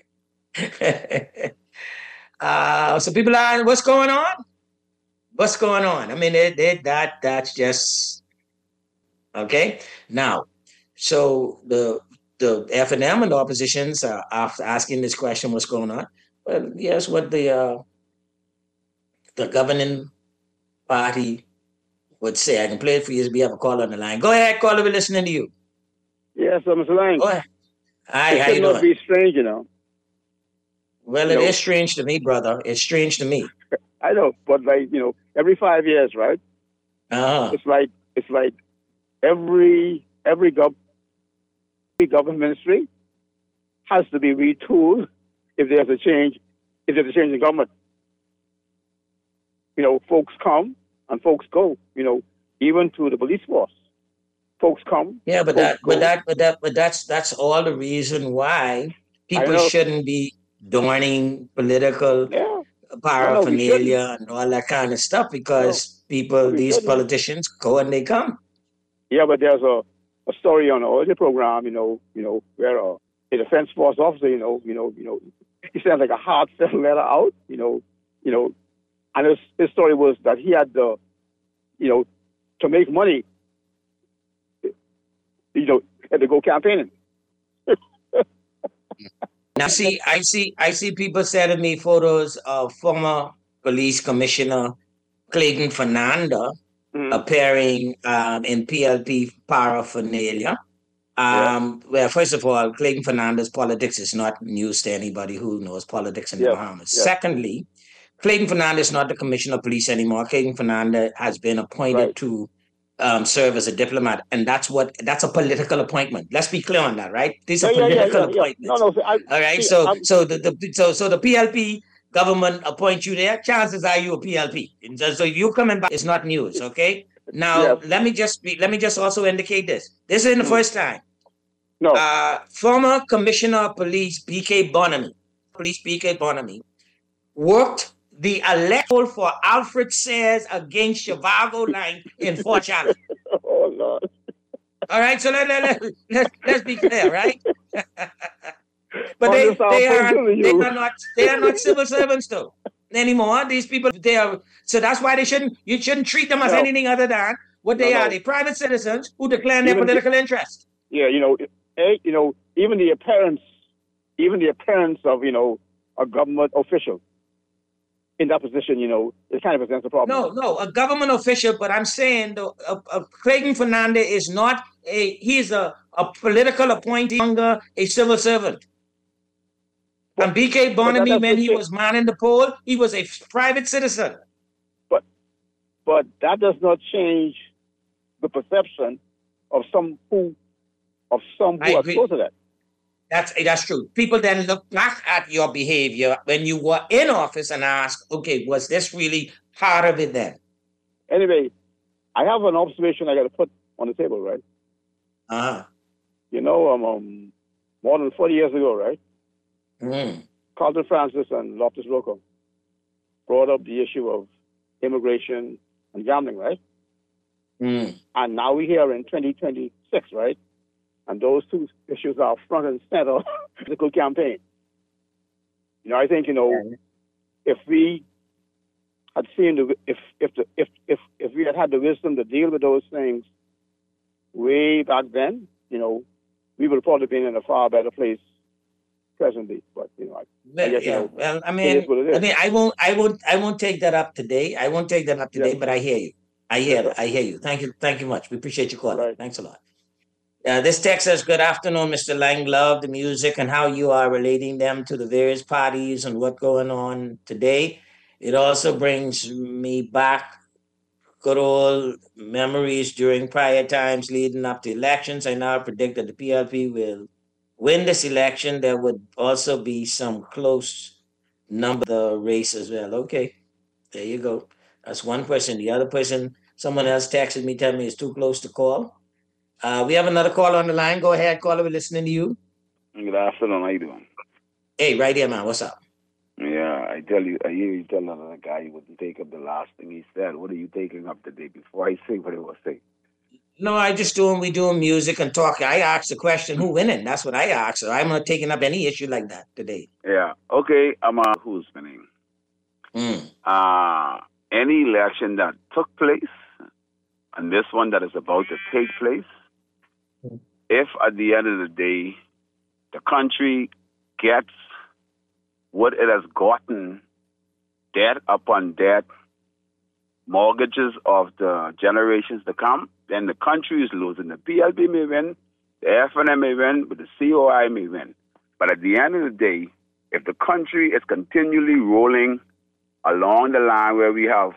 S4: uh, so people are. What's going on? What's going on? I mean, they, they, that that's just okay. Now, so the the F and M and the oppositions are after asking this question, what's going on? Well, yes, what the uh, the governing party would say. I can play it for you. We have a call on the line. Go ahead, caller. We're listening to you.
S18: Yes, I'm Mister Lang.
S4: Go ahead. Hi,
S18: it
S4: how you
S18: not
S4: doing?
S18: be strange, you know.
S4: Well,
S18: You
S4: it
S18: know.
S4: is strange to me, brother. It's strange to me.
S18: I know, but like you know, every five years, right?
S4: Uh-huh.
S18: It's like it's like every every gov every government ministry has to be retooled if there's a change if there's a change in government. You know, folks come and folks go. You know, even to the police force, folks come.
S4: Yeah, but
S18: folks
S4: that,
S18: go.
S4: but that, but that, but that's that's all the reason why people
S18: know.
S4: shouldn't be donning political paraphernalia and all that kind of stuff because people,
S18: we
S4: these
S18: shouldn't.
S4: politicians go and they come.
S18: Yeah, but there's a, a story on the audio program, you know, you know, where a, a defense force officer, you know, you know, you know, he sent like a heartfelt letter out, you know, you know, and his, his story was that he had the, you know, to make money, you know, had to go campaigning.
S4: Now, see, I see, I see people sending me photos of former police commissioner Clayton Fernanda appearing um, in P L P paraphernalia. Um, Well, first of all, Clayton Fernanda's politics is not news to anybody who knows politics in the
S18: Yeah,
S4: Bahamas.
S18: yeah.
S4: Secondly, Clayton Fernanda is not the commissioner of police anymore. Clayton Fernanda has been appointed to um, serve as a diplomat, and that's what that's a political appointment. Let's be clear on that, right? These are
S18: Yeah, yeah, yeah,
S4: political
S18: yeah, yeah.
S4: appointments.
S18: No, no, I,
S4: All right,
S18: see,
S4: so
S18: I'm-
S4: so the, the so so the P L P government appoint you there. Chances are you a P L P. And so, so you coming back is not news, okay? Now let me just be, let me just also indicate this. This isn't the first time.
S18: No.
S4: Uh, former Commissioner of Police B K Bonamy, Police B K Bonamy, worked the electoral for Alfred Sayers against Shivago Line in Fort Charlotte.
S18: Oh Lord.
S4: All right, so let, let, let, let, let's be clear, right? But
S18: On
S4: they,
S18: this, I'll
S4: they, are,
S18: tell you.
S4: they are not they are not civil servants though anymore. These people, they are, so that's why they shouldn't you shouldn't treat them as
S18: No.
S4: anything other than what they
S18: No,
S4: are.
S18: no.
S4: They're private citizens who declare their
S18: Even the-
S4: political interest.
S18: Yeah, you know, eh, you know, even the appearance, even the appearance of, you know, a government official in that position, you know, it kind of presents a problem.
S4: No, no, a government official, but I'm saying the uh, uh, Clayton Fernandez is not a he's a, a political appointee, longer a civil servant. And B K Bonamy,
S18: that's
S4: when
S18: the
S4: he
S18: thing.
S4: was manning the poll, he was a private citizen.
S18: But that does not change the perception of some who, of some
S4: I
S18: who are
S4: agree.
S18: close to that.
S4: That's that's true. People then look back at your behavior when you were in office and ask, okay, was this really part of it then?
S18: Anyway, I have an observation I got to put on the table, right?
S4: Uh-huh.
S18: You know, um, um, more than forty years ago, right?
S4: Mm.
S18: Carlton Francis and Loftus Rocco brought up the issue of immigration and gambling, right?
S4: Mm.
S18: And now we're here in twenty twenty-six, right? And those two issues are front and center of the political campaign. You know, I think, you know, if we had seen the, if if the, if if if we had had the wisdom to deal with those things way back then, you know, we would have probably been in a far better place presently. But you know, I,
S4: Well,
S18: I guess
S4: yeah.
S18: you know,
S4: Well, I
S18: it
S4: mean,
S18: is what it is.
S4: I mean, I won't, I won't, I won't take that up today. I won't take that up today. But I hear you. I hear,
S18: Yes, sir.
S4: I hear you. Thank you, thank you much. We appreciate you calling.
S18: Right.
S4: Thanks a lot. Uh, this text says, "Good afternoon, Mister Lang. Love the music and how you are relating them to the various parties and what's going on today. It also brings me back good old memories during prior times leading up to elections. I now predict that the P L P will win this election. There would also be some close number of the race as well." Okay, there you go. That's one person. The other person, someone else texted me, telling me it's too close to call. Uh, we have another caller on the line. Go ahead, caller. We're listening to you.
S19: Good afternoon. How you doing?
S4: Hey, right here, man. What's up?
S19: Yeah, I tell you, I hear you tell another guy he wouldn't take up the last thing he said. What are you taking up today? Before I say what I was saying.
S4: No, I just doing we doing music and talking. I asked the question, who winning? That's what I asked. So I'm not taking up any issue like that today.
S19: Yeah. Okay. I'm uh, who's winning?
S4: Mm.
S19: Uh any election that took place, and this one that is about to take place, if at the end of the day the country gets what it has gotten, debt upon debt, mortgages of the generations to come, then the country is losing. The P L P may win, the F N M may win, but the C O I may win. But at the end of the day, if the country is continually rolling along the line where we have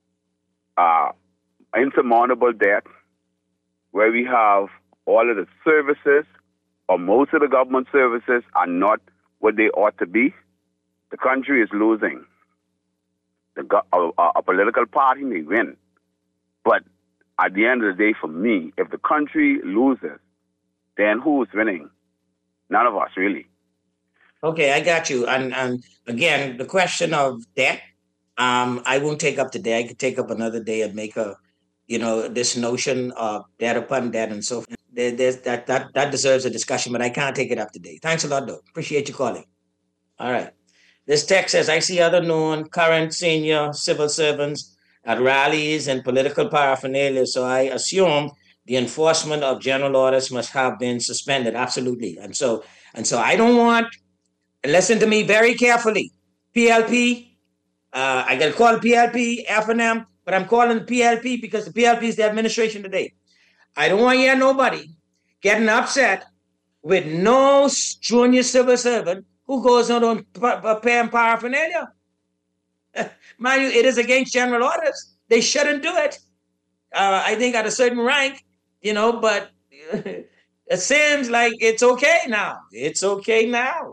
S19: uh, insurmountable debt, where we have all of the services, or most of the government services are not what they ought to be, the country is losing. The go- a, a political party may win, but at the end of the day, for me, if the country loses, then who is winning? None of us, really.
S4: Okay, I got you. And and again, the question of debt, um, I won't take up today. I could take up another day and make a, you know, this notion of debt upon debt and so forth. There, there's that that that deserves a discussion, but I can't take it up today. Thanks a lot, though. Appreciate you calling. All right. This text says, "I see other known current senior civil servants at rallies and political paraphernalia, so I assume the enforcement of general orders must have been suspended." Absolutely. And so and so I don't want, and listen to me very carefully, P L P, uh, I got to call the P L P, F N M, but I'm calling the P L P because the P L P is the administration today. I don't want to hear nobody getting upset with no junior civil servant who goes out on paying paraphernalia. Mind you, it is against general orders. They shouldn't do it. Uh, I think at a certain rank, you know, but it seems like it's okay now. It's okay now.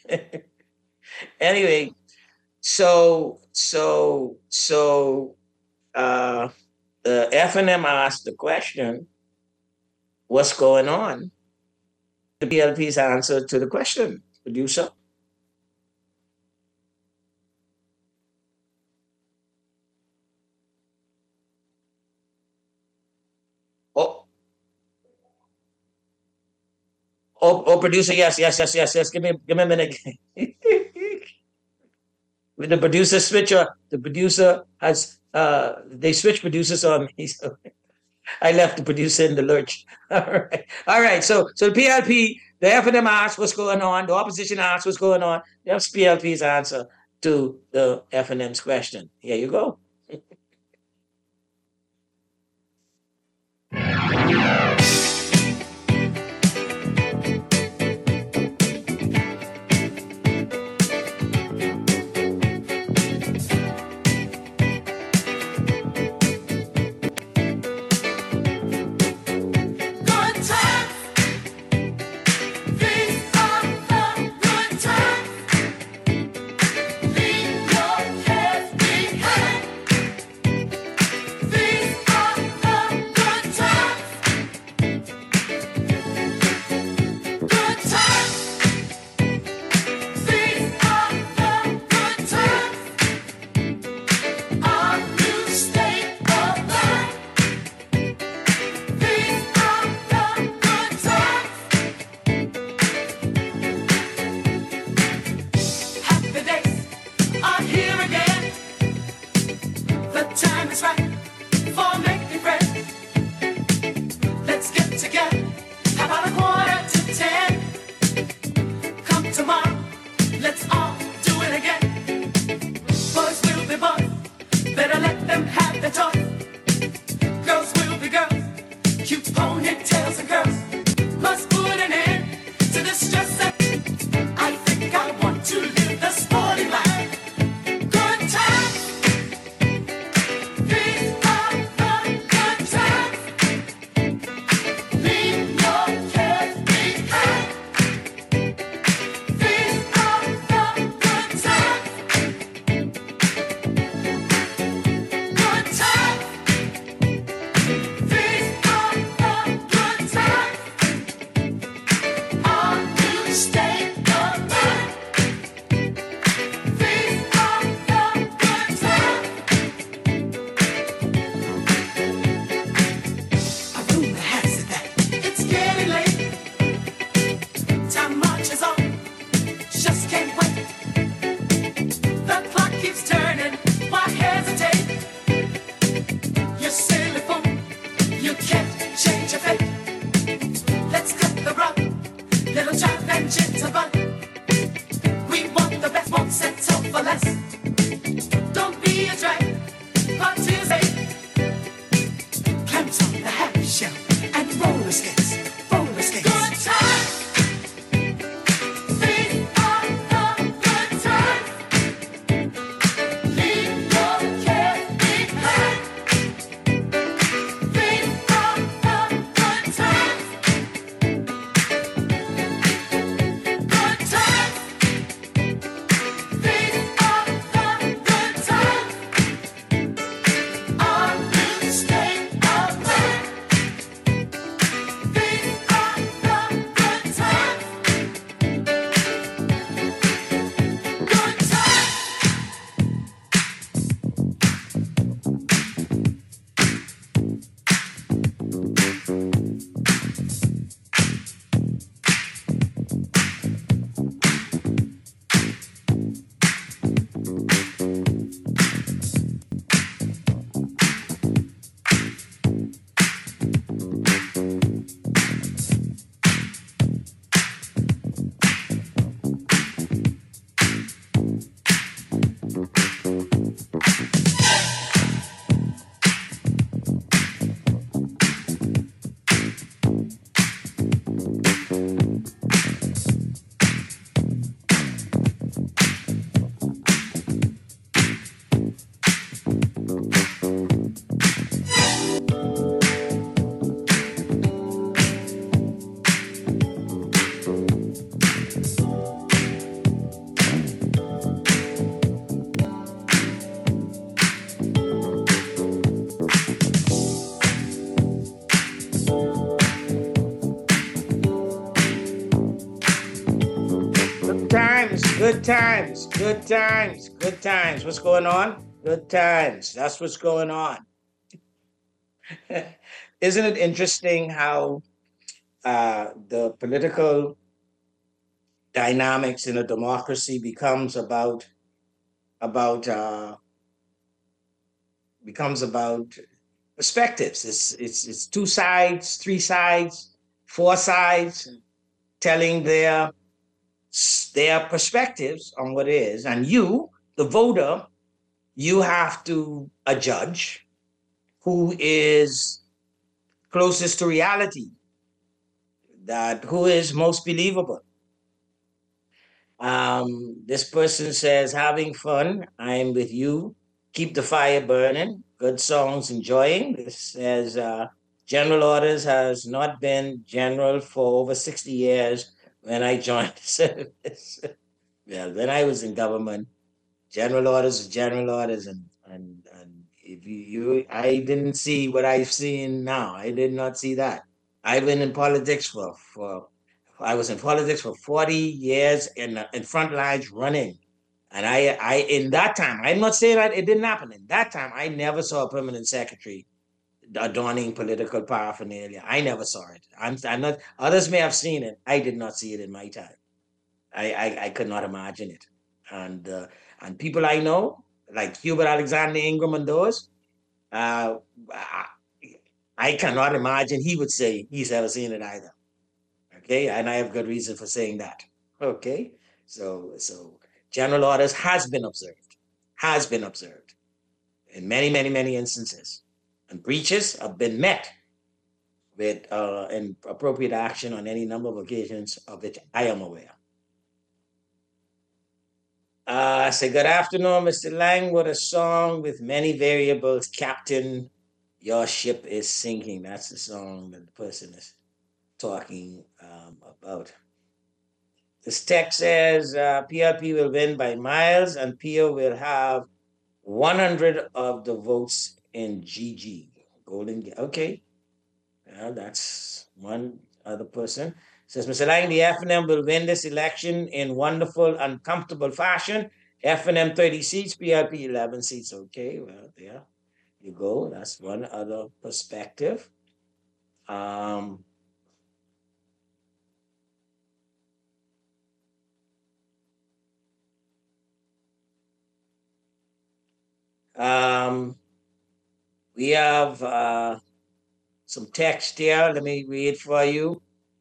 S4: Anyway, so, so, so uh, the F N M asked the question, what's going on? The P L P's answer to the question, producer. Oh, oh, oh, producer, yes, yes, yes, yes, yes. Give me, give me a minute. With the producer switcher, the producer has, uh, they switch producers on me, so I left the producer in the lurch. All right, all right. So, so the P L P, the F N M asked what's going on. The opposition asked what's going on. That's P L P's answer to the F N M's question. Here you go.
S2: These are the
S4: Good times, good times, good times. What's going on? Good times. That's what's going on. Isn't it interesting how uh, the political dynamics in a democracy becomes about about uh, becomes about perspectives? It's it's it's two sides, three sides, four sides, telling their their perspectives on what is, and you, the voter, you have to adjudge who is closest to reality, that who is most believable. Um, this person says, having fun, I'm with you, keep the fire burning, good songs, enjoying. This says, uh, General Orders has not been general for over sixty years. When I joined the service, well, when I was in government, general orders was general orders, and and and if you, you, I didn't see what I've seen now. I did not see that. I've been in politics for for, I was in politics for forty years in in front lines running, and I I in that time, I'm not saying that it didn't happen. In that time, I never saw a permanent secretary adorning political paraphernalia. I never saw it. I'm, I'm not. Others may have seen it. I did not see it in my time. I I, I could not imagine it. And uh, and people I know, like Hubert Alexander Ingram and those, uh, I, I cannot imagine he would say he's ever seen it either. Okay, and I have good reason for saying that. Okay, so so general orders has been observed, has been observed in many many many instances. And breaches have been met with uh, an appropriate action on any number of occasions of which I am aware. Uh, I say, good afternoon, Mister Lang. What a song with many variables. Captain, your ship is sinking. That's the song that the person is talking um, about. This text says uh, P L P will win by miles and P O will have one hundred of the votes in G G, Golden Gate. Okay, well, that's one other person. Says, Mister Lang, the F N M will win this election in wonderful and comfortable fashion. F N M thirty seats, P L P eleven seats. Okay, well, there you go. That's one other perspective. Um, um, We have uh, some text here. Let me read for you.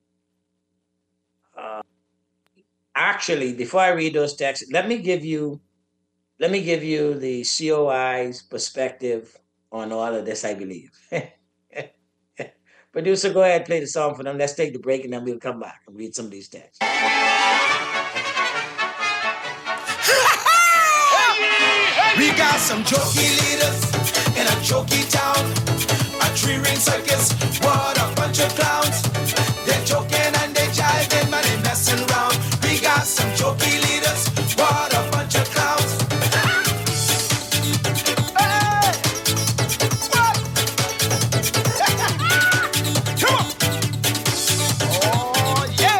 S4: Uh, actually, before I read those texts, let me give you, let me give you the C O I's perspective on all of this, I believe. Producer, go ahead, play the song for them. Let's take the break and then we'll come back and read some of these texts.
S17: We got some jokey leaders in a jokey town, a three ring circus, what a bunch of clowns. They're joking and they jiving, man, they messing around. We got some jokey leaders, what a bunch of clowns. Hey! What? Come on! Oh yeah!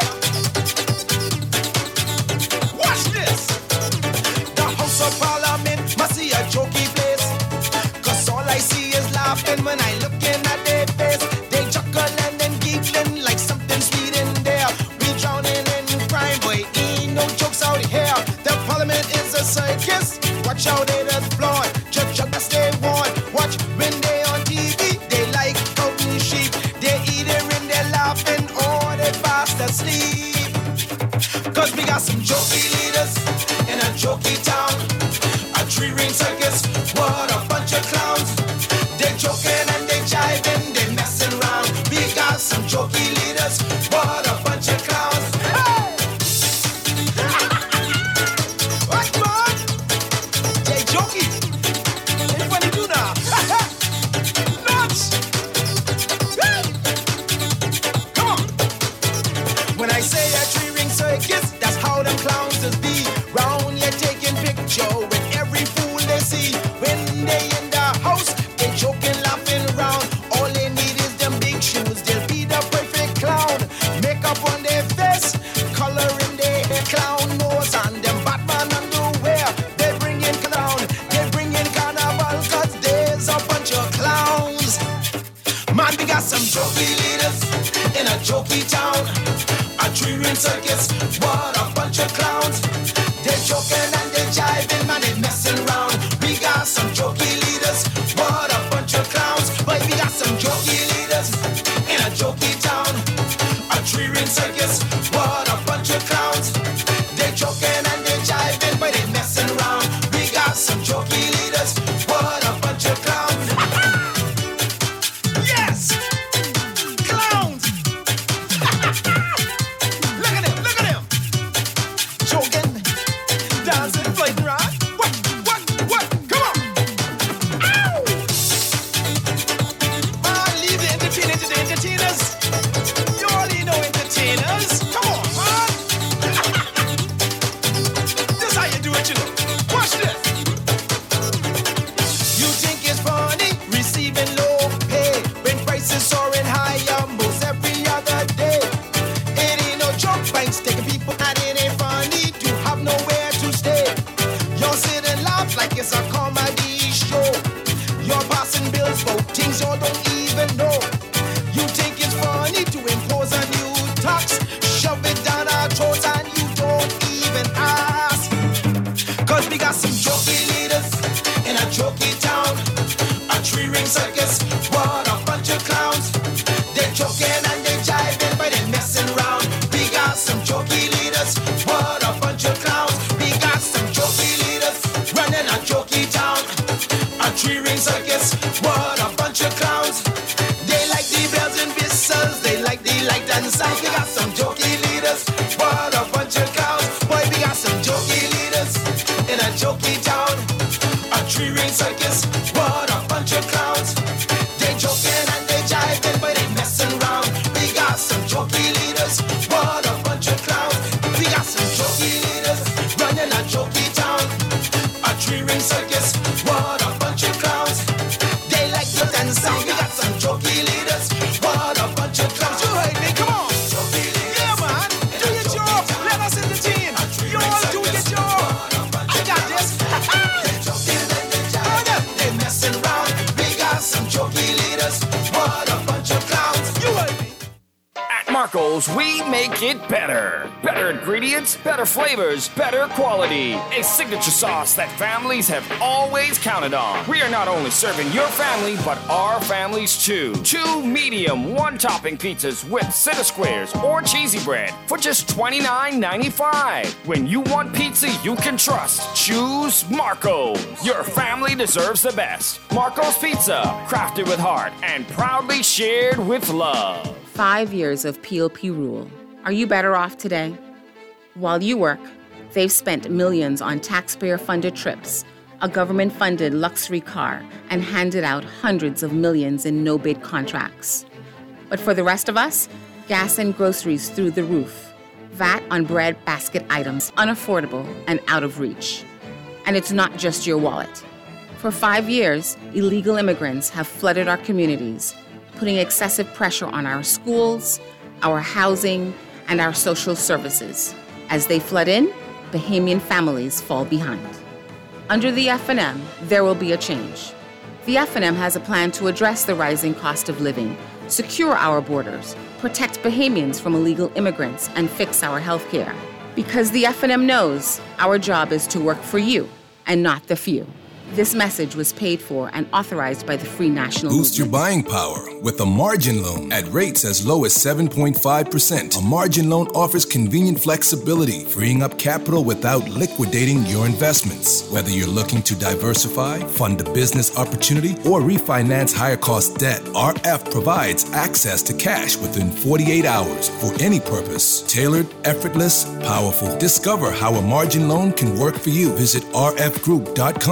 S17: Watch this! The House of Parliament must see a jokey place. I see is laughing when I looking at their face. They chuckling and giggling like something sweet in there. We drowning in crime, boy, ain't no jokes out here. The parliament is a circus. Watch out, they just flawed. Judge, judge, they want. Watch when they on T V. They like counting sheep. They either in there laughing or they fast asleep. Cause we got some jokey leaders in a jokey town. A three ring circus. What a bunch of clowns. They're joking and they jiving, they messing around. We got some jokey leaders, what a bunch of When I say a three ring circus, that's how them clowns is be. Round here taking picture with every fool they see. When they in the house, they joking, laughing around. All they need is them big shoes. They'll be the perfect clown. Makeup on their face, color in their hair, clown nose and them Batman underwear. They bring in clown, they bring in carnival, cause there's a bunch of clowns. Man, we got some jokey leaders in a jokey town. A three-ring circus, what a bunch of clowns. They're joking and they're jiving, man, they messing around. We got some jokey leaders, what a bunch of clowns. But we got some jokey leaders in a jokey town. A three-ring circus, what a bunch of clowns. They're joking and they're jiving, but they messing around. We got some jokey leaders, what a bunch of clowns. Yes! Clowns! Look at them, look at them! Joking, dancing, floating around. What, what, what? Come on! Ow! Man, leave the entertainers to the entertainers. You already know entertainers. Come on, man! This how you do it, you know. Watch this. You think it's funny receiving low pay when prices soaring high almost every other day? It ain't no joke, banks taking people and it ain't funny to have nowhere to stay. Y'all sit and laugh like it's a comedy show. You're passing bills for things you don't even know. You think it's funny to impose a new tax, shove it down our throats and you don't even ask. Cause we got some jokey leaders in a jokey town. A three-ring circus, what a bunch of clowns. They're joking and they're jiving, but they're messing around. We got some jokey leaders, what a bunch of clowns. We got some jokey leaders running a jokey town. A three-ring circus, what a bunch of clowns. They like the bells and whistles, they like the light and sound. We got some jokey leaders, what a bunch of clowns. Boy, we got some jokey leaders in a jokey town. A three-ring circus, what a bunch of clowns. They joking and they jiving, but they messing around. We got some jokey leaders, what a bunch of clowns. We got some jokey leaders running a jokey town. A three-ring circus, what a bunch of clowns. They like to dance sound. We got some jokey leaders, what a bunch of clowns. You heard me, come on. Yeah, man, do your job. Let us entertain. You all do your job. I got this. They messing around. We got some jokey leaders, what a bunch of clowns. You heard me.
S20: At Marco's, we make it better. Better ingredients, better flavors, better quality. A signature sauce that families have always counted on. We are not only serving your family, but our families too. Two medium, one-topping pizzas with center squares or cheesy bread for just twenty-nine ninety-five. When you want pizza you can trust, choose Marco's. Your family deserves the best. Marco's Pizza, crafted with heart and proudly shared with love.
S14: Five years of P L P rule. Are you better off today? While you work, they've spent millions on taxpayer-funded trips, a government-funded luxury car, and handed out hundreds of millions in no-bid contracts. But for the rest of us, gas and groceries through the roof, V A T on bread basket items unaffordable and out of reach. And it's not just your wallet. For five years, illegal immigrants have flooded our communities, putting excessive pressure on our schools, our housing, and our social services. As they flood in, Bahamian families fall behind. Under the F N M, there will be a change. The F N M has a plan to address the rising cost of living, secure our borders, protect Bahamians from illegal immigrants, and fix our health care. Because the F N M knows our job is to work for you and not the few. This message was paid for and authorized by the Free National
S9: Boost your
S14: Movement.
S9: buying power with a margin loan at rates as low as seven point five percent. A margin loan offers convenient flexibility, freeing up capital without liquidating your investments. Whether you're looking to diversify, fund a business opportunity, or refinance higher cost debt, R F provides access to cash within forty-eight hours for any purpose. Tailored, effortless, powerful. Discover how a margin loan can work for you. Visit r f group dot com or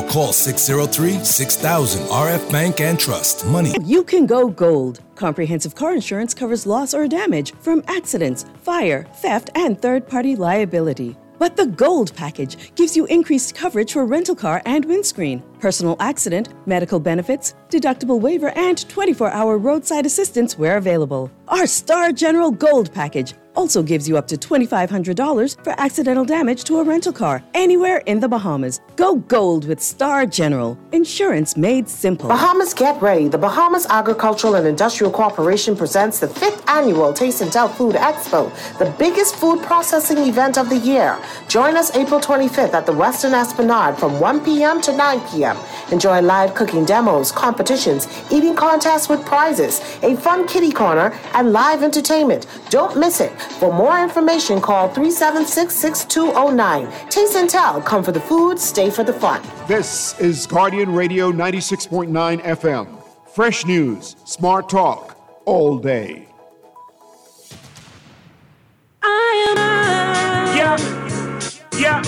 S9: Call six zero three, six thousand. R F Bank and Trust. Money.
S21: You can go gold. Comprehensive car insurance covers loss or damage from accidents, fire, theft, and third-party liability. But the Gold package gives you increased coverage for rental car and windscreen, personal accident, medical benefits, deductible waiver, and twenty-four hour roadside assistance where available. Our Star General Gold package also gives you up to two thousand five hundred dollars for accidental damage to a rental car anywhere in the Bahamas. Go gold with Star General. Insurance made simple.
S22: Bahamas, get ready. The Bahamas Agricultural and Industrial Corporation presents the fifth annual Taste and Tell Food Expo, the biggest food processing event of the year. Join us April twenty-fifth at the Western Esplanade from one p.m. to nine p.m. Enjoy live cooking demos, competitions, eating contests with prizes, a fun kiddie corner, and live entertainment. Don't miss it. For more information, call three seven six, six two zero nine. Taste and Tell. Come for the food, stay for the fun.
S1: This is Guardian Radio ninety-six point nine F M. Fresh news, smart talk, all day.
S6: Yeah, yeah,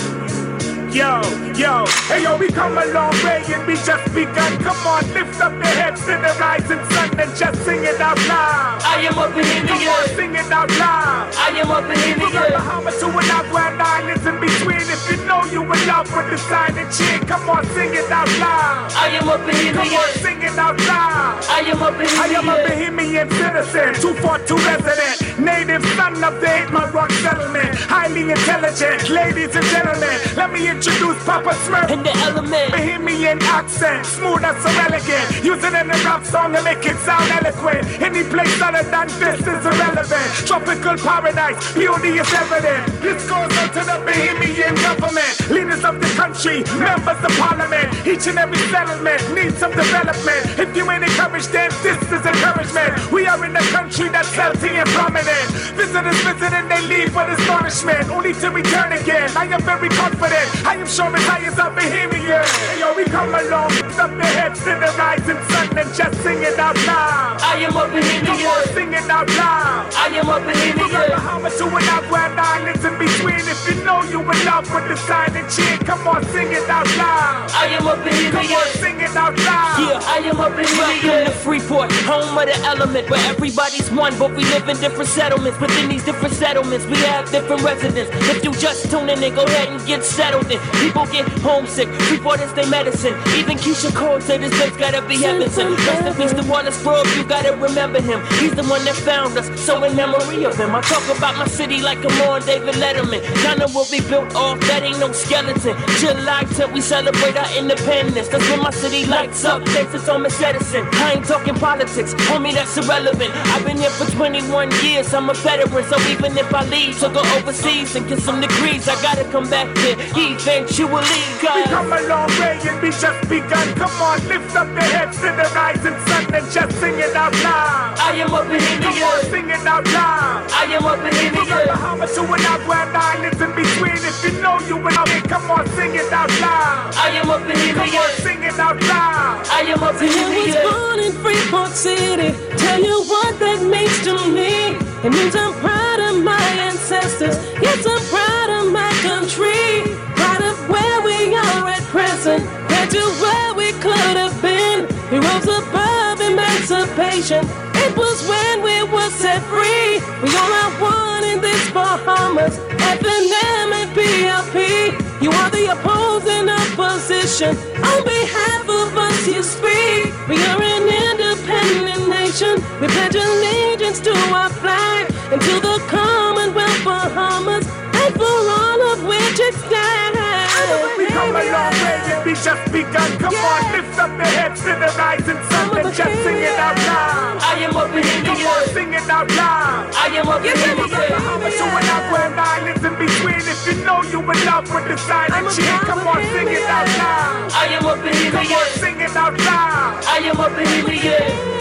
S6: yo, yo. Hey, yo, we come a long way and we just begun. Come on, lift up your heads to the rising sun and just sing it out loud. I am up in the air. Sing it out loud. I am up in the air. From Bahamas to an Agua islands in between. If you know you in love with the sign and cheer, come on, sing it out loud. I am up in the air. Come on, sing it out loud. I am up in the air. I am a Bahamian citizen, two forty-two resident, native son of the eight Mile Rock settlement, highly intelligent, ladies and gentlemen. Let me introduce Papa Smurf in the element. Bahamian accent, smooth and so elegant. Use it in a rap song and make it sound eloquent. Any place other than this is irrelevant. Tropical paradise, beauty is evident. This goes out to the Bahamian government, leaders of the country, members of parliament. Each and every settlement needs some development. If you ain't encouraged, then this is encouragement. We are in a country that's healthy and prominent. Visitors visit and they leave with astonishment, only to return again. I am very confident. I am sure as high as I'm Bahamian. Hey, yo, we come along, lift up your heads to the rising sun and just sing it out loud. I am a Bahamian. Come on, sing it out loud. I am a Bahamian. From Bahamas to an Agua islands in between. If you know you in love with the sign and cheer, come on, sing it out loud. I am a Bahamian. Come on, sing it out loud. Yeah, I am a Bahamian. Welcome to Freeport, home of the element, where everybody's one, but we live in different settlements. Within these different settlements, we have different residents. If you just tune in, then go ahead and get settled in. People get homesick, Freeport is their medicine. Even Keisha Cole said this place gotta be heaven sent. Rest in peace to Wallace Grove, you gotta remember him. He's the one that found us, so in memory of him, I talk about my city like I'm on David Letterman. Ghana will be built off, that ain't no skeleton. July tenth, we celebrate our independence. That's when my city lights up, thanks to Thomas Edison. I ain't talking politics, homie, that's irrelevant. I've been here for twenty-one years, I'm a veteran. So even if I leave to go overseas and get some degrees, I gotta come back here eventually. We come a long way and we just begun. Come on, lift up your heads to the rising sun and just sing it out loud. I am a Bahamian. Come on, sing it out loud. I am a Bahamian. From Bahamas to an Agua islands in between. If you know you in love, come on, sing it out loud. I am a Bahamian. Come on, sing it out loud. I am a Bahamian.
S23: I was born in Freeport City. Tell you what that means to me. It means I'm proud of my ancestors. Yes, I'm proud of my country. Proud of where we are at present. Compared to where we could have been. We rose above emancipation. It was when we were set free. We all are one in this Bahamas. F N M and P L P. You are the opposing opposition. On behalf of us you speak. We are an independent nation. We pledge allegiance to our flag and to the Commonwealth Bahamas, and for all of which it stands.
S6: We come a long way and we just begun. Come yeah. on, lift up your heads to the rising sun and just sing it out loud. I am a Bahamian. Come on, sing it out loud. I am a Bahamian. From Bahamas to an Agua islands in between. If you know you in love with the sign and cheer, come on, sing it out loud. I am a Bahamian. Come on, sing it out loud. I am a Bahamian.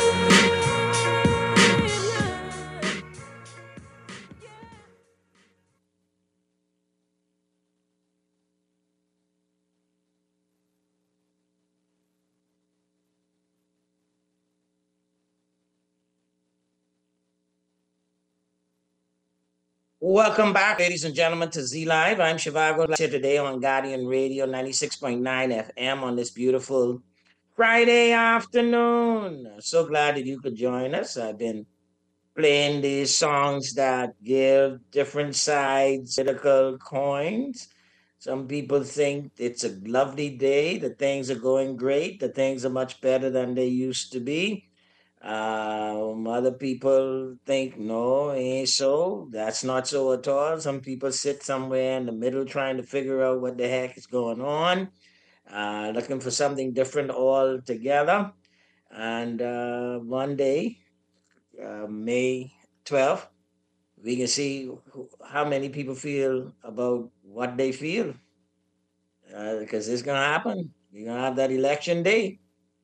S4: Welcome back, ladies and gentlemen, to Z Live. I'm Shivago here today on Guardian Radio ninety-six point nine F M on this beautiful Friday afternoon. So glad that you could join us. I've been playing these songs that give different sides political coins. Some people think it's a lovely day, that things are going great, that things are much better than they used to be. Um, other people think, no, it ain't so. That's not so at all. Some people sit somewhere in the middle trying to figure out what the heck is going on, uh, looking for something different altogether. And uh, one day, uh, May twelfth, we can see who- how many people feel about what they feel. Because it's going to happen. You're going to have that election day.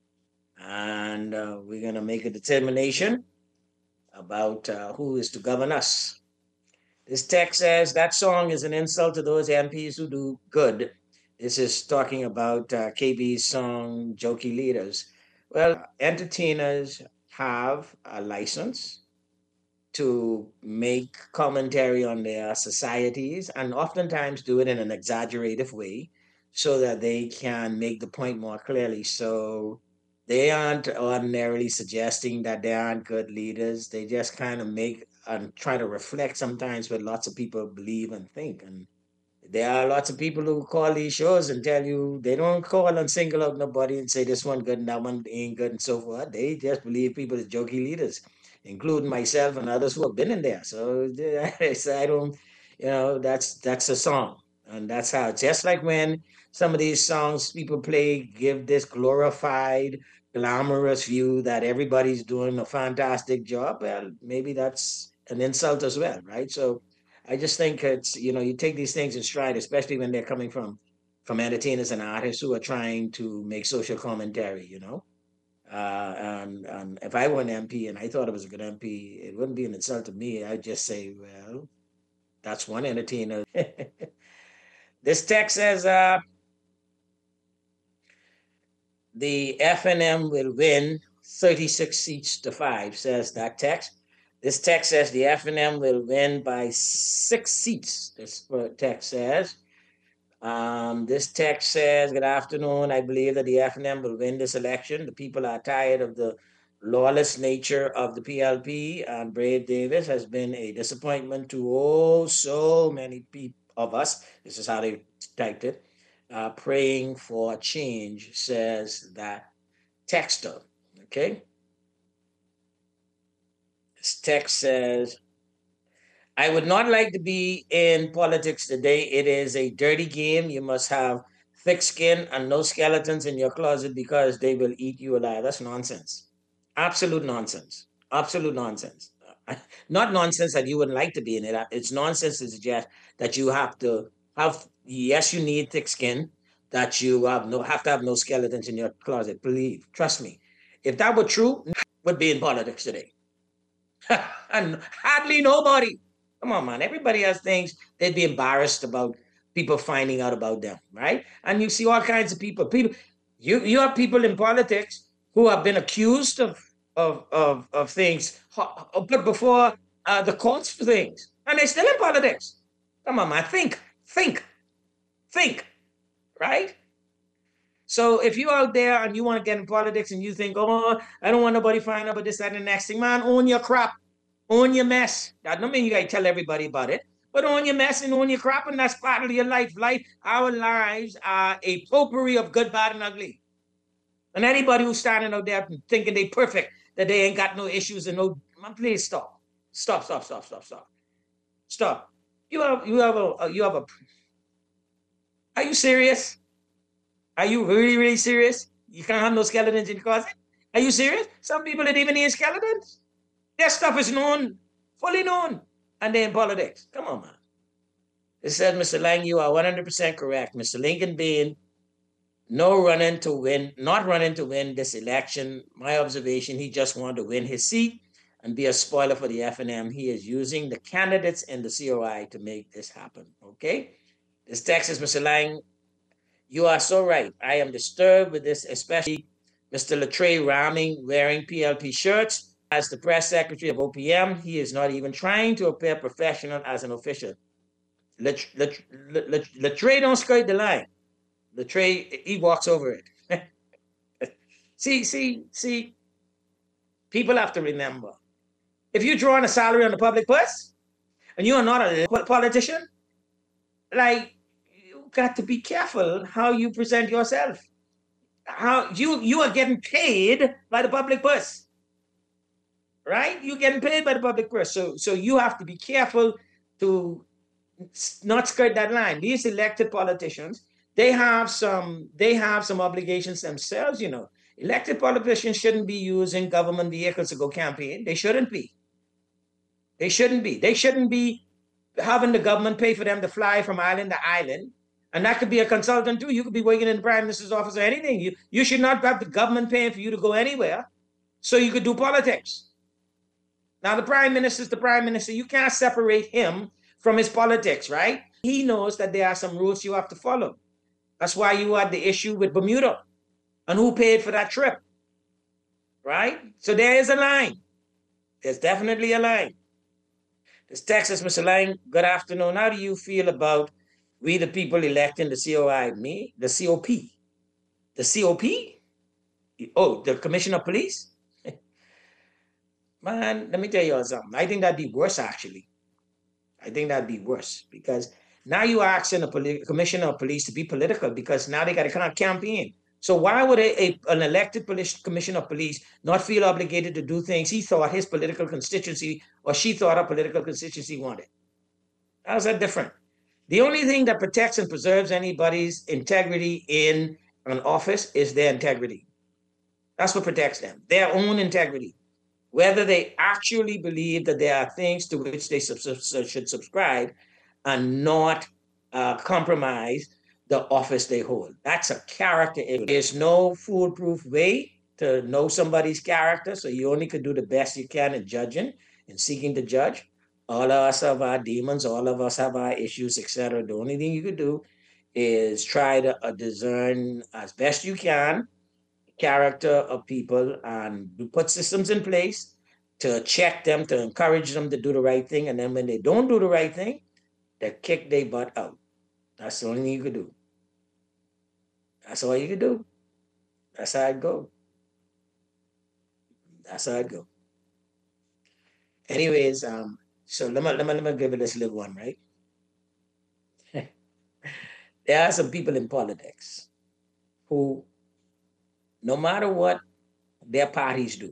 S4: And uh, we're going to make a determination about uh, who is to govern us. This text says that song is an insult to those M Ps who do good. This is talking about uh, K B's song, Jokey Leaders. Well, entertainers have a license to make commentary on their societies and oftentimes do it in an exaggerative way so that they can make the point more clearly. So they aren't ordinarily suggesting that they aren't good leaders. They just kind of make and try to reflect sometimes what lots of people believe and think. And there are lots of people who call these shows and tell you they don't call and single out nobody and say this one good and that one ain't good and so forth. They just believe people as jokey leaders, including myself and others who have been in there. So I don't, you know, that's that's a song. And that's how, just like when some of these songs people play give this glorified, glamorous view that everybody's doing a fantastic job, well, maybe that's an insult as well, right? So I just think it's, you know, you take these things in stride, especially when they're coming from from entertainers and artists who are trying to make social commentary, you know. Uh, and, and if I were an M P and I thought it was a good M P, it wouldn't be an insult to me. I'd just say, well, that's one entertainer. This text says, uh, the F N M will win thirty-six seats to five, says that text. This text says the F N M will win by six seats, this text says. Um, this text says, good afternoon, I believe that the F N M will win this election. The people are tired of the lawless nature of the P L P, and Brave Davis has been a disappointment to oh so many people of us. This is how they typed it. Uh, praying for change, says that texter, okay? This text says, I would not like to be in politics today. It is a dirty game. You must have thick skin and no skeletons in your closet because they will eat you alive. That's nonsense. Absolute nonsense. Absolute nonsense. Not nonsense that you wouldn't like to be in it. It's nonsense to suggest that you have to have, yes, you need thick skin, that you have no have to have no skeletons in your closet. Believe, trust me. If that were true, would be in politics today. And hardly nobody. Come on, man. Everybody has things they'd be embarrassed about people finding out about them, right? And you see all kinds of people. People, you you have people in politics who have been accused of of of, of things put before uh, the courts for things, and they're still in politics. Come on, man. Think, think, think, right? So if you're out there and you want to get in politics and you think, oh, I don't want nobody finding out about this, that, and the next thing, man, own your crap. Own your mess. That don't mean you gotta tell everybody about it, but own your mess and own your crap, and that's part of your life. Life, our lives are a potpourri of good, bad, and ugly. And anybody who's standing out there thinking they perfect, that they ain't got no issues and no, man, please stop. Stop, stop, stop, stop, stop. Stop. You have you have a you have a are you serious? Are you really, really serious? You can't have no skeletons in your closet? Are you serious? Some people that even need skeletons. Their stuff is known, fully known, and they're in politics. Come on, man. It says, Mister Lang, you are one hundred percent correct. Mister Lincoln Bean, no running to win, not running to win this election. My observation, he just wanted to win his seat and be a spoiler for the F N M. He is using the candidates in the C O I to make this happen, okay? This text is, Mister Lang, you are so right. I am disturbed with this, especially Mister Latre ramming, wearing P L P shirts. As the press secretary of O P M, he is not even trying to appear professional as an official. Latreille don't skirt the line. Latreille, he walks over it. see, see, see, people have to remember, if you're drawing a salary on the public purse and you are not a politician, like, you got to be careful how you present yourself. How you you are getting paid by the public purse, right? You're getting paid by the public purse, so so you have to be careful to not skirt that line. These elected politicians, they have some they have some obligations themselves. You know, elected politicians shouldn't be using government vehicles to go campaign. They shouldn't be. They shouldn't be. They shouldn't be having the government pay for them to fly from island to island. And that could be a consultant too. You could be working in the Prime Minister's office or anything. You, you should not have the government paying for you to go anywhere so you could do politics. Now, the Prime Minister is the Prime Minister. You can't separate him from his politics, right? He knows that there are some rules you have to follow. That's why you had the issue with Bermuda and who paid for that trip, right? So there is a line. There's definitely a line. This Texas, Mister Lang, good afternoon. How do you feel about we the people electing the C O I, me, the C O P, the C O P? Oh, the Commissioner of Police? Man, let me tell you something. I think that'd be worse, actually. I think that'd be worse because now you're asking a poli- Commissioner of Police to be political because now they got to kind of campaign. So why would a, a, an elected police, Commissioner of Police not feel obligated to do things he thought his political constituency or she thought her political constituency wanted? How's that different? The only thing that protects and preserves anybody's integrity in an office is their integrity. That's what protects them, their own integrity. Whether they actually believe that there are things to which they sub- sub- should subscribe and not uh, compromise the office they hold. That's a character issue. There's no foolproof way to know somebody's character, so you only could do the best you can in judging and seeking to judge. All of us have our demons, all of us have our issues, et cetera. The only thing you could do is try to uh, discern as best you can character of people and put systems in place to check them, to encourage them to do the right thing. And then when they don't do the right thing, they kick their butt out. That's the only thing you could do. That's all you could do. That's how it go. That's how it go. Anyways, um, so let me, let me, let me give it this little one, right? There are some people in politics who, no matter what their parties do,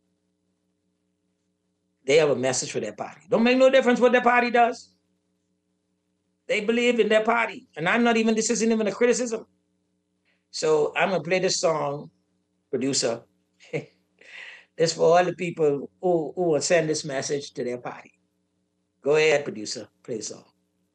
S4: they have a message for their party. Don't make no difference what their party does. They believe in their party. And I'm not even, this isn't even a criticism. So I'm going to play this song, producer. This for all the people who, who will send this message to their party. Go ahead, producer. Play the song.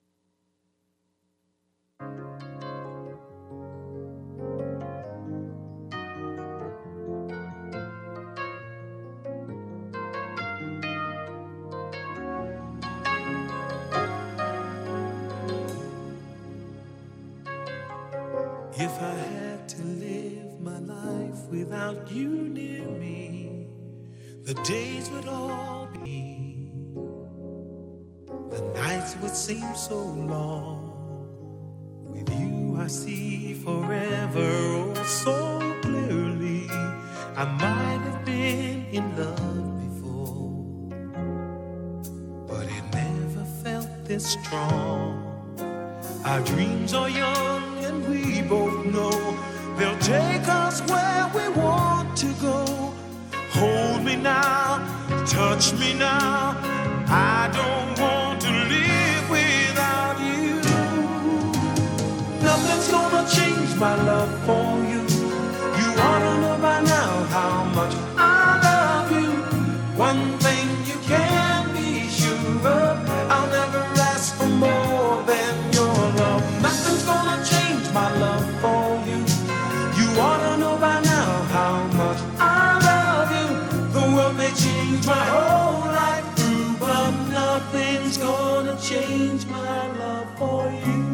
S6: If I had to live my life without you near me, the days would all be, the nights would seem so long. With you I see forever oh so clearly. I might have been in love before, but it never felt this strong. Our dreams are young and we both know they'll take us where we want to go. Hold me now, touch me now. I don't want to live without you. Nothing's gonna change my love for you. You ought to know by now how much I love you. One thing you can be sure of, I'll never ask for more than your love. Nothing's gonna change my love for you. You ought to know by now how much I love you. The world may change my whole life through, but nothing's gonna change my love for you.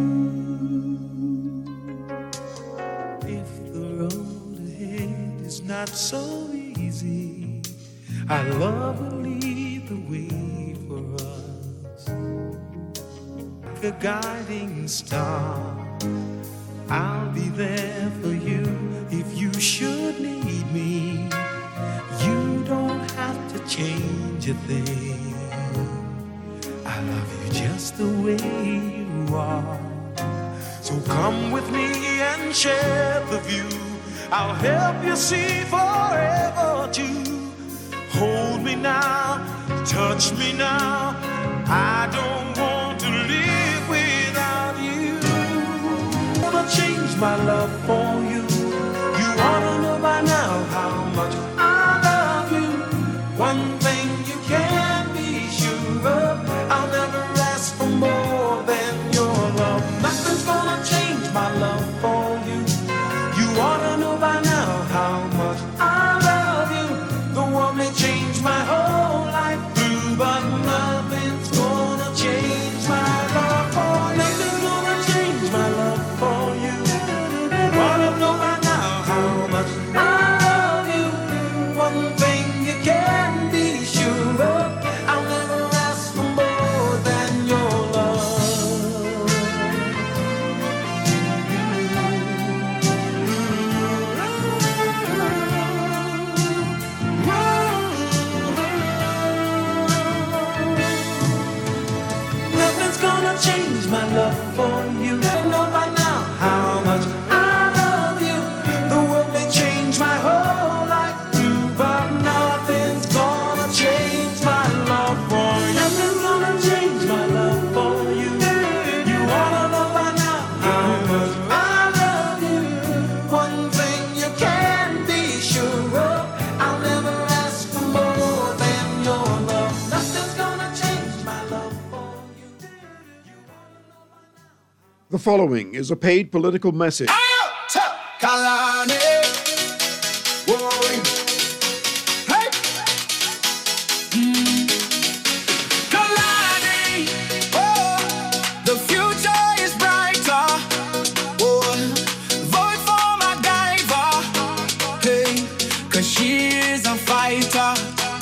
S6: If the road ahead is not so easy, Our love will lead the way for us, like a guiding star. I'll be there for you if you should need me. You don't have to change a thing. I love you just the way you are. So come with me and share the view. I'll help you see forever too. Hold me now, touch me now. I don't want to live without you. I'm gonna change my love for you. You ought to know by now how much I love you. One thing you can be sure of, I'll never ask for more than your love. Nothing's gonna change my love for you. You ought to know by now how much I love you. The world may change my whole life through, but nothing's gonna change my love for you. Nothing's gonna change my love for you. You ought to know by now how much I love you. One thing you can be sure of, I'll never ask for more than your love. Nothing's gonna change my love for you. I know by now how much I love you. The world may change my whole life through, but nothing's gonna change my love for you. Nothing's gonna change my love for you. You ought to know by now how much I love you. One thing you can be sure of, I'll never ask for more than your love. Nothing's gonna change my love for you.
S1: The following is a paid political message.
S2: Kalani. Whoa. Hey. Mm. Kalani. Oh. The future is brighter. Oh. Vote for MacGyver. Hey. Cause she is a fighter.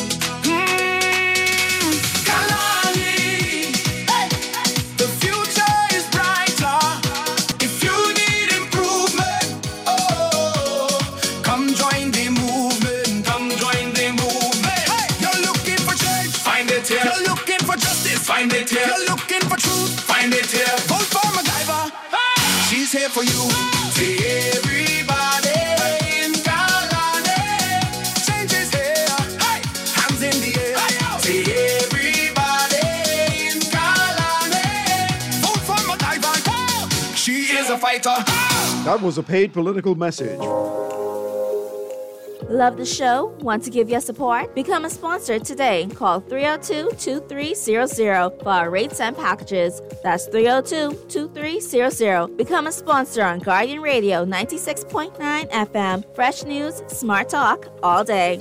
S2: Mm. Kalani. Hey. The future is brighter. If you need improvement, oh, come join the movement. Come join the movement. Hey, you're looking for change, find it here. You're looking for justice, find it here. You're looking for truth, find it here. Vote for MacGyver. She's here for you. See everybody in Kalani. Change is here. Hey, hands in the air. See everybody in Kalani. Vote for MacGyver. She is a fighter.
S1: That was a paid political message.
S3: Love the show? Want to give your support? Become a sponsor today. Call three oh two, two three zero zero for our rates and packages. That's three oh two, two three zero zero. Become a sponsor on Guardian Radio ninety-six point nine F M. Fresh news, smart talk, all day.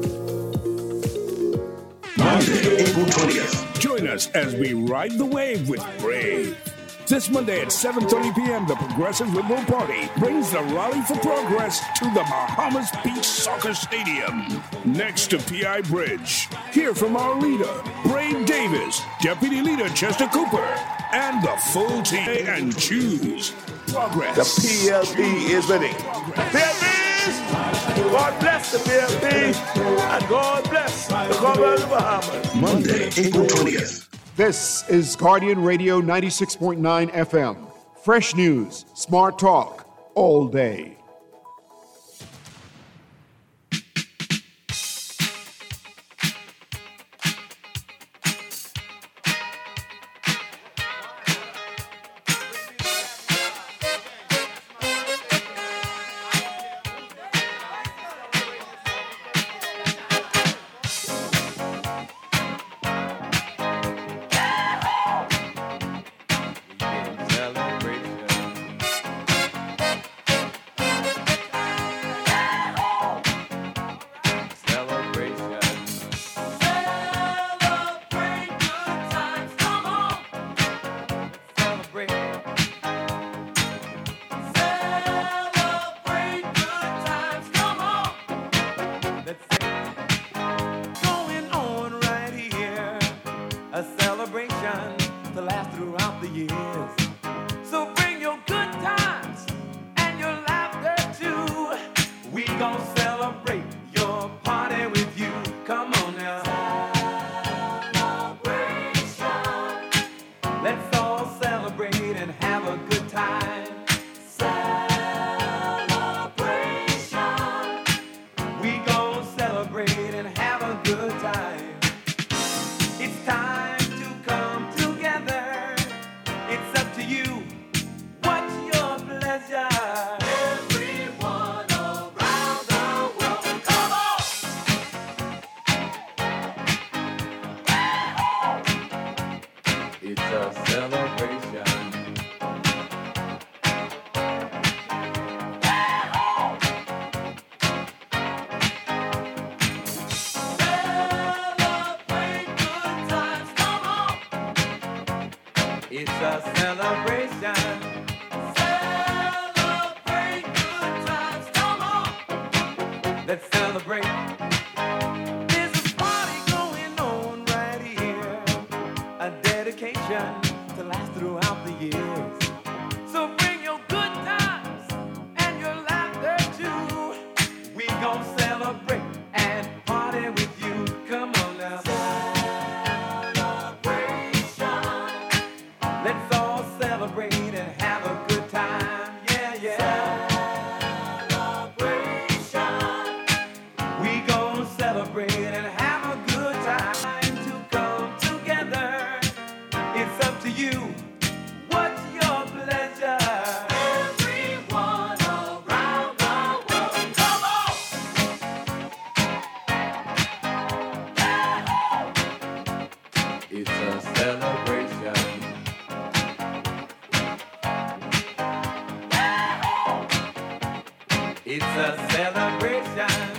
S5: Monday, April twentieth. Join us as we ride the wave with Brave. This Monday at seven thirty p.m., the Progressive Liberal Party brings the Rally for Progress to the Bahamas Beach Soccer Stadium, next to P I Bridge. Hear from our leader, Brave Davis, Deputy Leader Chester Cooper, and the full team, and choose Progress.
S8: The P L P is winning. P L Ps! God bless the P L P, and God bless the Commonwealth of the Bahamas.
S5: Monday, April twentieth.
S1: This is Guardian Radio ninety-six point nine F M. Fresh news, smart talk, all day.
S2: throughout the years. So bring your good times and your laughter too. We gon' celebrate your party with you. Come on now. Celebration. Let's all celebrate and have a good time. Celebration. We gon' celebrate and have a good time. It's time to come together. It's up to you. What's your pleasure? Everyone around the world, come on! It's a celebration. Celebrate good times, come on! It's a celebration. Celebrate good times, come on! Let's celebrate. There's a party going on right here. A dedication to last throughout the years. So bring your good times and your laughter too. We gon' celebrate and party with you. Come on now. Celebration. Let's all celebrate and have a good time. Yeah, yeah. Celebration. We gon' celebrate and have a good time to come together. It's up to you. What's your pleasure? Everyone around the world, come on! It's a celebration. It's a celebration.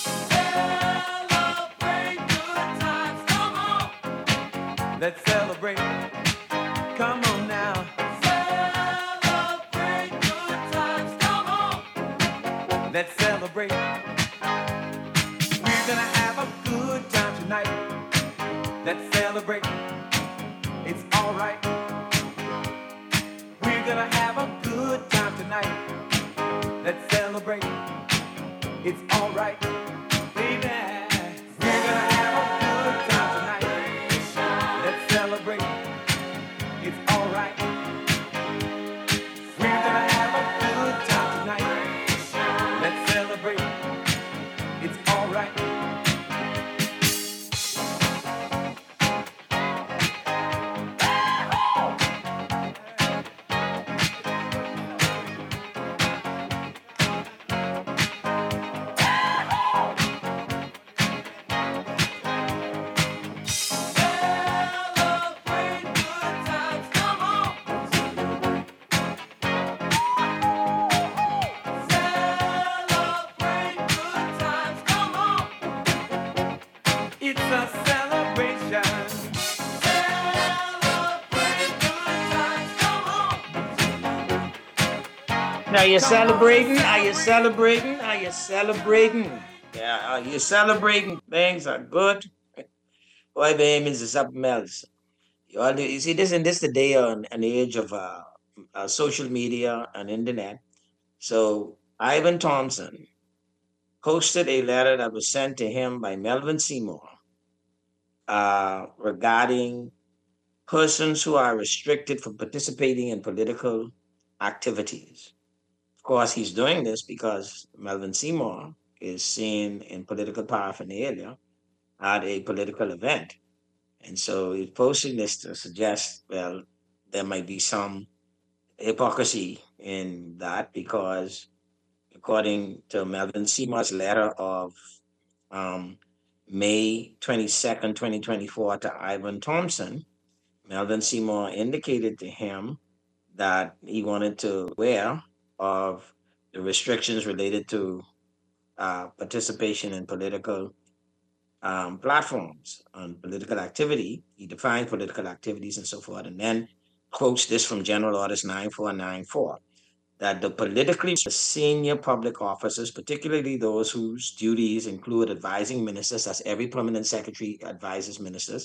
S2: Celebrate good times, come on! Let's celebrate. Come on now. Celebrate good times, come on! Let's celebrate. We're gonna have a good time tonight. Let's celebrate. It's alright. We're gonna have a good time tonight. Let's celebrate. It's alright. Baby. We're gonna have a good time tonight. Let's celebrate. It's alright. We're gonna have a good time tonight. Let's celebrate. It's alright. Celebrate good times, come on! Celebrate good times, come on! It's a celebration. Celebrate good times, come on!
S4: Now you're celebrating? Are you celebrating? Are you celebrating? Yeah, are you celebrating? Things are good. Boy, baby, is something else. You, all, you see, this in this today on an age of uh, uh, social media and internet. So Ivan Thompson posted a letter that was sent to him by Melvin Seymour uh, regarding persons who are restricted from participating in political activities. Of course, he's doing this because Melvin Seymour is seen in political paraphernalia at a political event. And so he's posting this to suggest, well, there might be some hypocrisy in that because according to Melvin Seymour's letter of um, May twenty-second, twenty twenty-four to Ivan Thompson, Melvin Seymour indicated to him that he wanted to aware of the restrictions related to uh, participation in political um, platforms, on political activity. He defined political activities and so forth, and then quotes this from General Orders nine four nine four, that the politically senior public officers, particularly those whose duties include advising ministers, as every permanent secretary advises ministers,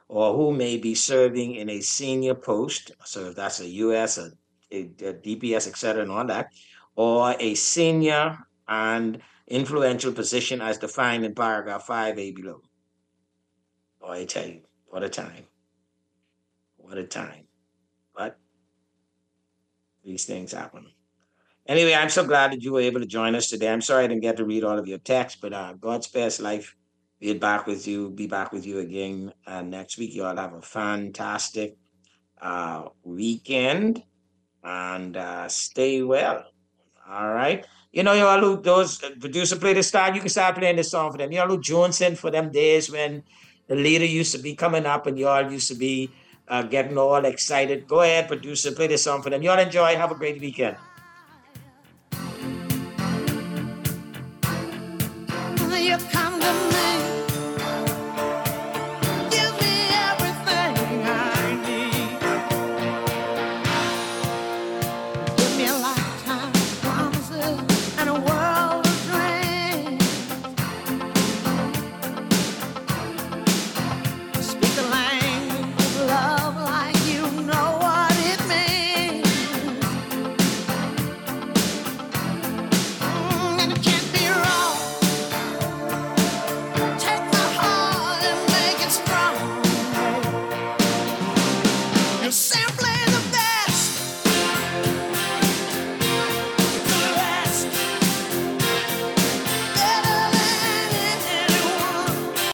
S4: or who may be serving in a senior post, so if that's a U S, a, a, a D P S, et cetera, and all that, or a senior and influential position as defined in paragraph five A below. Oh, I tell you, what a time. What a time. But these things happen. Anyway, I'm so glad that you were able to join us today. I'm sorry I didn't get to read all of your texts, but uh, God spares life. We'll be back with you, be back with you again uh, next week. You all have a fantastic uh, weekend and uh, stay well. All right. You know, you all who, those uh, producer play this start, you can start playing this song for them. You all who Johnson for them days when the leader used to be coming up and you all used to be uh, getting all excited. Go ahead, producer, play this song for them. You all enjoy. Have a great weekend.
S12: You come to me.